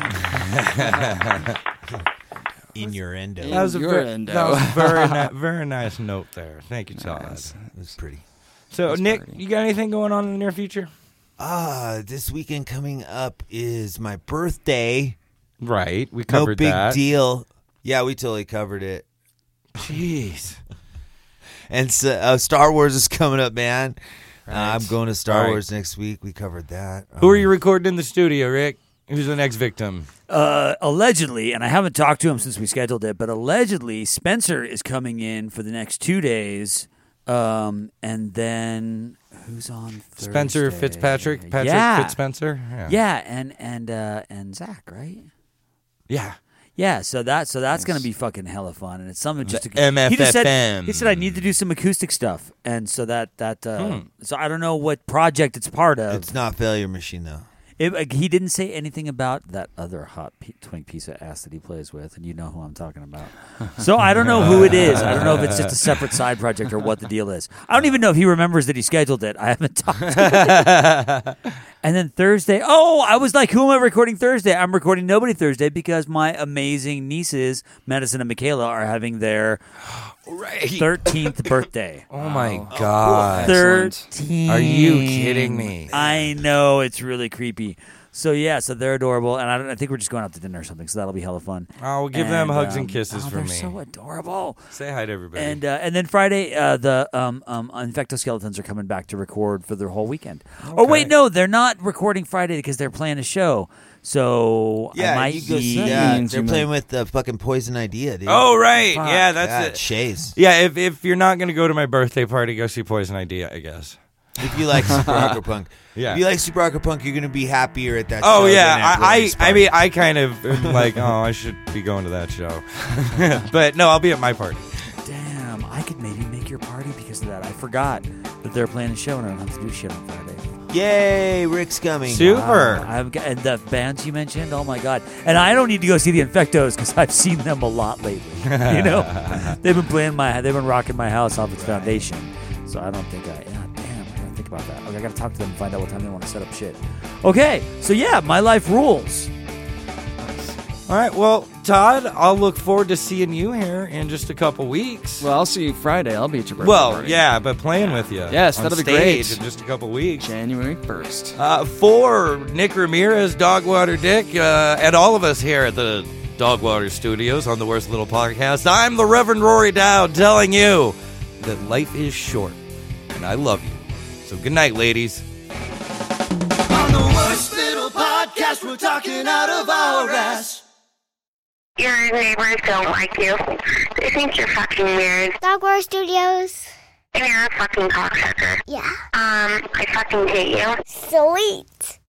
Innuendo. That was a very nice note there. Thank you, Todd. Nice. It was pretty. So, Nick, you got anything going on in the near future? This weekend coming up is my birthday. Right. We covered that. No big deal. Yeah, we totally covered it. Jeez. And so, Star Wars is coming up, man. Right. I'm going to Star Wars next week. We covered that. Who are you recording in the studio, Rick? Who's the next victim? Allegedly, and I haven't talked to him since we scheduled it, but allegedly Spencer is coming in for the next 2 days. And then who's on Thursday? Spencer Fitzpatrick? Patrick Fitzspencer? Yeah, and Zach, right? Yeah. Yeah, so that's going to be fucking hella fun, and it's something just to MFFM. He said I need to do some acoustic stuff, and so so I don't know what project it's part of. It's not Failure Machine though. He didn't say anything about that other hot twink piece of ass that he plays with, and you know who I'm talking about. So I don't know who it is. I don't know if it's just a separate side project or what the deal is. I don't even know if he remembers that he scheduled it. I haven't talked to him. And then Thursday, I was like, who am I recording Thursday? I'm recording nobody Thursday because my amazing nieces, Madison and Michaela, are having their 13th birthday. Oh, my God. 13. Are you kidding me? I know. It's really creepy. So, so they're adorable, and I think we're just going out to dinner or something, so that'll be hella fun. Oh, we'll give them hugs and kisses from me. They're so adorable. Say hi to everybody. And then Friday, the Infectoskeletons are coming back to record for their whole weekend. Okay. Oh, wait, no, they're not recording Friday because they're playing a show. So I might they're playing with the fucking Poison Idea, dude. Oh, right. Fuck. Yeah, that's it. Chase. Yeah, if you're not going to go to my birthday party, go see Poison Idea, I guess. If you like Super Hardcore Punk. Yeah. If you like Super Hardcore Punk, you're going to be happier at that show. Oh, yeah. I mean, I kind of am like, I should be going to that show. But no, I'll be at my party. Damn, I could maybe make your party because of that. I forgot that they're playing a show and I don't have to do shit on Friday. Yay, Rick's coming. Super. And the bands you mentioned, oh my God. And I don't need to go see the Infectos because I've seen them a lot lately. You know? They've been rocking my house off its foundation. So I don't think about that. Okay, I gotta talk to them and find out what time they want to set up shit. Okay, so my life rules. All right, well, Todd, I'll look forward to seeing you here in just a couple weeks. Well, I'll see you Friday. I'll be at your birthday party. Yeah, but playing with you. Yes, that'll be great. In just a couple weeks. January 1st. For Nick Ramirez, Dogwater Dick, and all of us here at the Dogwater Studios on the Worst Little Podcast, I'm the Reverend Rory Dowd telling you that life is short, and I love you. So good night, ladies. On the Worst Little Podcast, we're talking out of our ass. Your neighbors don't like you. They think you're fucking weird. Dogwater Studios. And you're a fucking cocksucker. Yeah. I fucking hate you. Sweet.